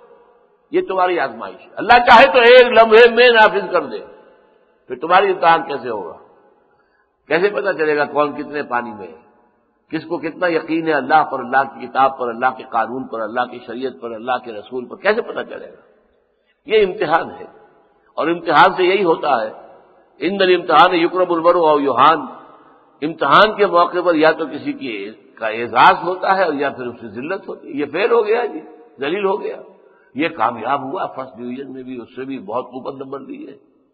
یہ تمہاری آزمائش ہے. اللہ چاہے تو ایک لمحے میں نافذ کر دے، پھر تمہاری امتحان کیسے ہوگا؟ کیسے پتہ چلے گا کون کتنے پانی میں ہے؟ کس کو کتنا یقین ہے اللہ پر، اللہ کی کتاب پر، اللہ کے قانون پر، اللہ کی شریعت پر، اللہ کے رسول پر، کیسے پتہ چلے گا؟ یہ امتحان ہے، اور امتحان سے یہی ہوتا ہے. ان الامتحان یکرم المرء او یہان، امتحان کے موقع پر یا تو کسی کا اعزاز ہوتا ہے اور یا پھر اس سے ذلت ہوتی ہے. یہ فیل ہو گیا جی، ذلیل ہو گیا. یہ کامیاب ہوا، فرسٹ ڈویژن میں بھی اس سے بھی بہت اوپر نمبر لیے،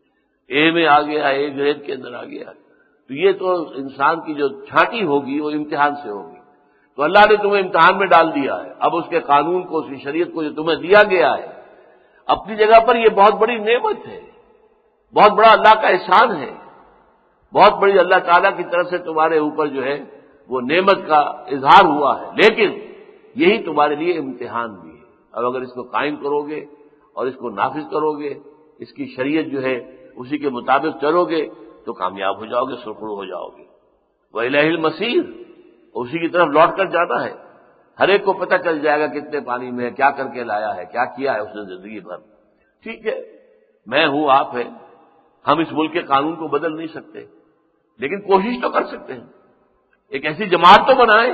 اے میں آ گیا، اے گریڈ کے اندر آ گیا. تو یہ تو انسان کی جو چھانٹی ہوگی وہ امتحان سے ہوگی. تو اللہ نے تمہیں امتحان میں ڈال دیا ہے، اب اس کے قانون کو، اس کی شریعت کو جو تمہیں دیا گیا ہے، اپنی جگہ پر یہ بہت بڑی نعمت ہے، بہت بڑا اللہ کا احسان ہے، بہت بڑی اللہ تعالیٰ کی طرف سے تمہارے اوپر جو ہے وہ نعمت کا اظہار ہوا ہے. لیکن یہی تمہارے لیے امتحان بھی ہے. اب اگر اس کو قائم کرو گے اور اس کو نافذ کرو گے، اس کی شریعت جو ہے اسی کے مطابق چلو گے تو کامیاب ہو جاؤ گے، سرخرو ہو جاؤ گے. وَإِلَيْهِ الْمَصِيرُ، اسی کی طرف لوٹ کر جانا ہے. ہر ایک کو پتہ چل جائے گا کتنے پانی میں ہے، کیا کر کے لایا ہے، کیا کیا ہے اس نے زندگی بھر. ٹھیک ہے، میں ہوں، آپ ہیں، ہم اس ملک کے قانون کو بدل نہیں سکتے، لیکن کوشش تو کر سکتے ہیں. ایک ایسی جماعت تو بنائیں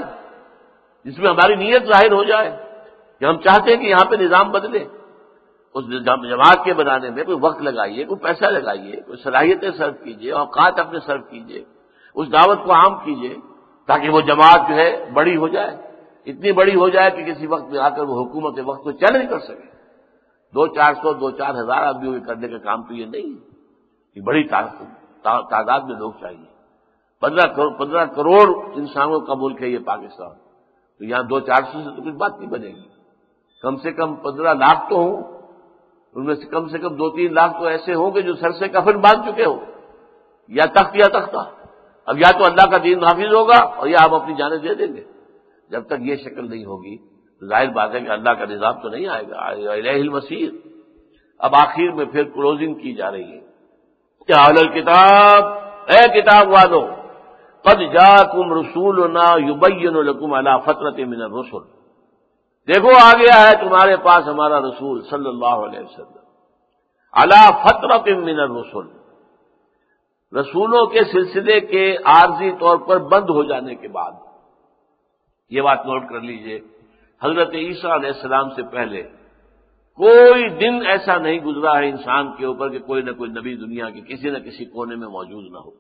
جس میں ہماری نیت ظاہر ہو جائے کہ ہم چاہتے ہیں کہ یہاں پہ نظام بدلے. اس جماعت کے بنانے میں کوئی وقت لگائیے، کوئی پیسہ لگائیے، کوئی صلاحیتیں صرف کیجیے، اوقات اپنے صرف کیجیے، اس دعوت کو عام کیجیے تاکہ وہ جماعت جو ہے بڑی ہو جائے، اتنی بڑی ہو جائے کہ کسی وقت میں آ کر وہ حکومت وقت کو چیلنج کر سکے. 200-400 2-4 ہزار آدمیوں کے کرنے کا کام تو یہ نہیں ہے. یہ بڑی تعداد میں لوگ چاہیے. 15 کروڑ انسانوں کا ملک ہے یہ پاکستان. تو یہاں 200-400 سے تو کچھ بات نہیں بنے گی. کم سے کم 15 لاکھ تو ہوں، ان میں سے کم 2-3 لاکھ تو ایسے ہوں گے جو سر سے کفن باندھ چکے ہو، یا تخت یا تختہ. اب یا تو اللہ کا دین نافذ ہوگا اور یا آپ اپنی جانیں دے دیں گے. جب تک یہ شکل نہیں ہوگی تو ظاہر بات ہے کہ اللہ کا نظام تو نہیں آئے گا. الیہ المصیر. اب آخر میں پھر کلوزنگ کی جا رہی ہے کہ اہل الکتاب، اے کتاب والو، قد جاءکم رسولنا یبین لکم علی فترۃ من الرسل، دیکھو آ گیا ہے تمہارے پاس ہمارا رسول صلی اللہ علیہ وسلم، علی فترۃ من الرسل، رسولوں کے سلسلے کے عارضی طور پر بند ہو جانے کے بعد. یہ بات نوٹ کر لیجئے، حضرت عیسیٰ علیہ السلام سے پہلے کوئی دن ایسا نہیں گزرا ہے انسان کے اوپر کہ کوئی نہ کوئی نبی دنیا کے کسی نہ کسی کونے میں موجود نہ ہو.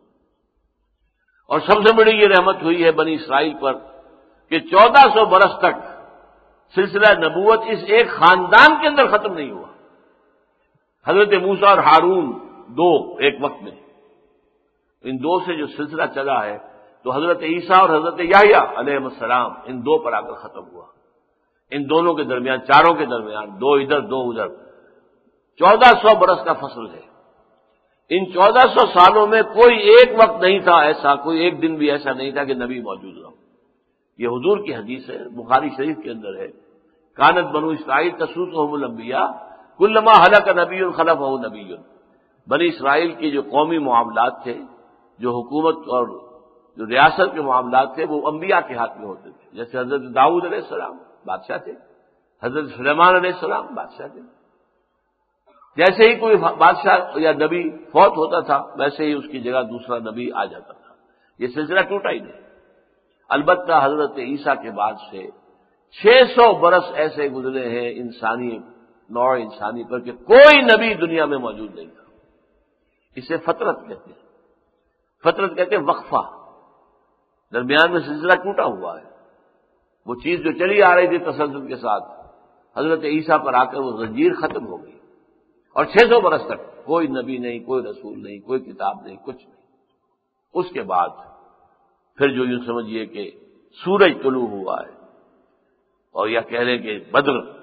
اور سب سے بڑی یہ رحمت ہوئی ہے بنی اسرائیل پر کہ 1400 برس تک سلسلہ نبوت اس ایک خاندان کے اندر ختم نہیں ہوا. حضرت موسیٰ اور ہارون دو ایک وقت میں، ان دو سے جو سلسلہ چلا ہے تو حضرت عیسیٰ اور حضرت یحییٰ علیہ السلام ان دو پر آ کر ختم ہوا. ان دونوں کے درمیان، چاروں کے درمیان، دو ادھر دو ادھر 1400 برس کا فصل ہے. ان 1400 سالوں میں کوئی ایک وقت نہیں تھا ایسا، کوئی ایک دن بھی ایسا نہیں تھا کہ نبی موجود نہ ہو. یہ حضور کی حدیث ہے، بخاری شریف کے اندر ہے. کانت بنو اسرائیل تسوسهم الانبیاء کلما ہلک نبی خلفہ نبی. بنی اسرائیل کے جو قومی معاملات تھے، جو حکومت اور جو ریاست کے معاملات تھے، وہ انبیاء کے ہاتھ میں ہوتے تھے. جیسے حضرت داؤد علیہ السلام بادشاہ تھے، حضرت سلیمان علیہ السلام بادشاہ تھے. جیسے ہی کوئی بادشاہ یا نبی فوت ہوتا تھا ویسے ہی اس کی جگہ دوسرا نبی آ جاتا تھا. یہ سلسلہ ٹوٹا ہی نہیں. البتہ حضرت عیسیٰ کے بعد سے 600 برس ایسے گزرے ہیں انسانی نوع انسانی پر کہ کوئی نبی دنیا میں موجود نہیں تھا. اسے فترت کہتے ہیں. فترت کہتے ہیں وقفہ، درمیان میں سلسلہ ٹوٹا ہوا ہے. وہ چیز جو چلی آ رہی تھی تسلسل کے ساتھ، حضرت عیسیٰ پر آ کر وہ زنجیر ختم ہو گئی. اور 600 برس تک کوئی نبی نہیں، کوئی رسول نہیں، کوئی کتاب نہیں، کچھ نہیں. اس کے بعد پھر جو یوں سمجھیے کہ سورج طلوع ہوا ہے، اور یا کہہ لیں کہ بدر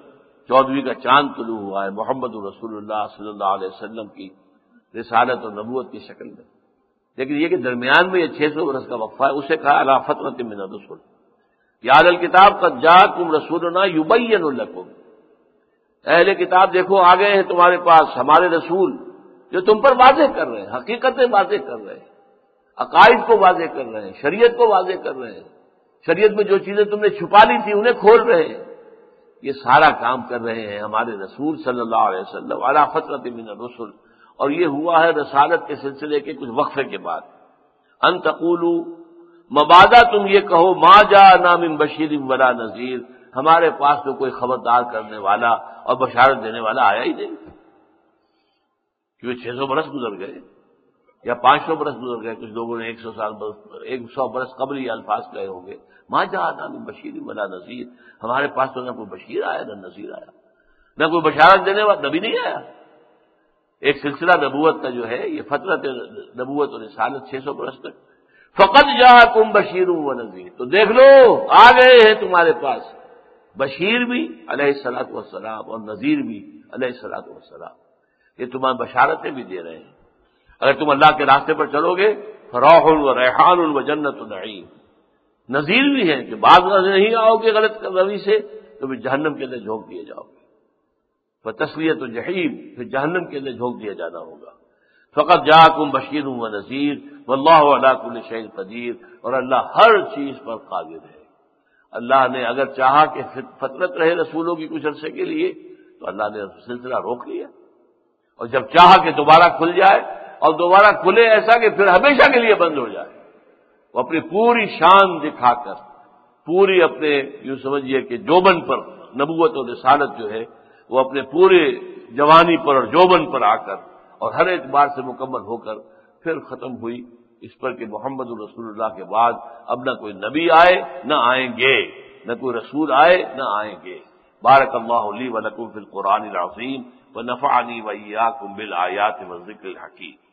14ویں کا چاند طلوع ہوا ہے محمد رسول اللہ صلی اللہ علیہ وسلم کی رسالت اور نبوت کی شکل میں. لیکن یہ کہ درمیان میں یہ 600 برس کا وقفہ ہے، اسے کہا علی فترۃ من الرسل. یا اہل الکتاب قد جاءکم رسولنا یبین لکم، اہل کتاب دیکھو آ گئے ہیں تمہارے پاس ہمارے رسول جو تم پر واضح کر رہے ہیں، حقیقتیں واضح کر رہے ہیں، عقائد کو واضح کر رہے ہیں، شریعت کو واضح کر رہے ہیں، شریعت میں جو چیزیں تم نے چھپا لی تھی انہیں کھول رہے ہیں. یہ سارا کام کر رہے ہیں ہمارے رسول صلی اللہ علیہ وسلم علی فترۃ من الرسل. اور یہ ہوا ہے رسالت کے سلسلے کے کچھ وقفے کے بعد. ان تقولوا، مبادا تم یہ کہو، ما جاءنا من بشیر ولا نذیر، ہمارے پاس تو کوئی خبردار کرنے والا اور بشارت دینے والا آیا ہی نہیں. کیونکہ 600 برس گزر گئے یا 500 برس گزر گئے، کچھ لوگوں نے 100 برس قبل یہ الفاظ کہے ہوں گے، ما جاءنا من بشیر ولا نذیر، ہمارے پاس تو نہ کوئی بشیر آیا نہ نذیر آیا، نہ کوئی بشارت دینے والا نبی نہیں آیا. ایک سلسلہ نبوت کا جو ہے یہ فترت نبوت اور رسالت 600 برس تک. فقد جاءکم بشیر و نذیر، تو دیکھ لو آ گئے ہیں تمہارے پاس بشیر بھی علیہ الصلوۃ والسلام اور نذیر بھی علیہ الصلوۃ والسلام. یہ تمہیں بشارتیں بھی دے رہے ہیں. اگر تم اللہ کے راستے پر چلو گے فراح و ریحان و جنت نعیم. نذیر بھی ہیں کہ بعض نہیں آؤ گے غلط روی سے تو پھر جہنم کے اندر جھونک دیے جاؤ گے. وتسلیۃ الجحیم، پھر جہنم کے اندر جھونک دیا جانا ہوگا. فقط جاءکم بشیر و نذیر واللہ علی کل شیء قدیر، اور اللہ ہر چیز پر قادر ہے. اللہ نے اگر چاہا کہ فترت رہے رسولوں کی کچھ عرصے کے لیے تو اللہ نے سلسلہ روک لیا، اور جب چاہا کہ دوبارہ کھل جائے اور دوبارہ کھلے ایسا کہ پھر ہمیشہ کے لیے بند ہو جائے، وہ اپنی پوری شان دکھا کر، پوری اپنے یوں سمجھیے کہ جوبن پر، نبوت اور رسالت جو ہے وہ اپنے پورے جوانی پر اور جوبن پر آ کر اور ہر اعتبار سے مکمل ہو کر پھر ختم ہوئی اس پر کہ محمد رسول اللہ کے بعد اب نہ کوئی نبی آئے نہ آئیں گے، نہ کوئی رسول آئے نہ آئیں گے. بارک اللہ لی و لکم فی القرآن العظیم ونفعنی وإیاکم بالآیات والذکر الحکیم.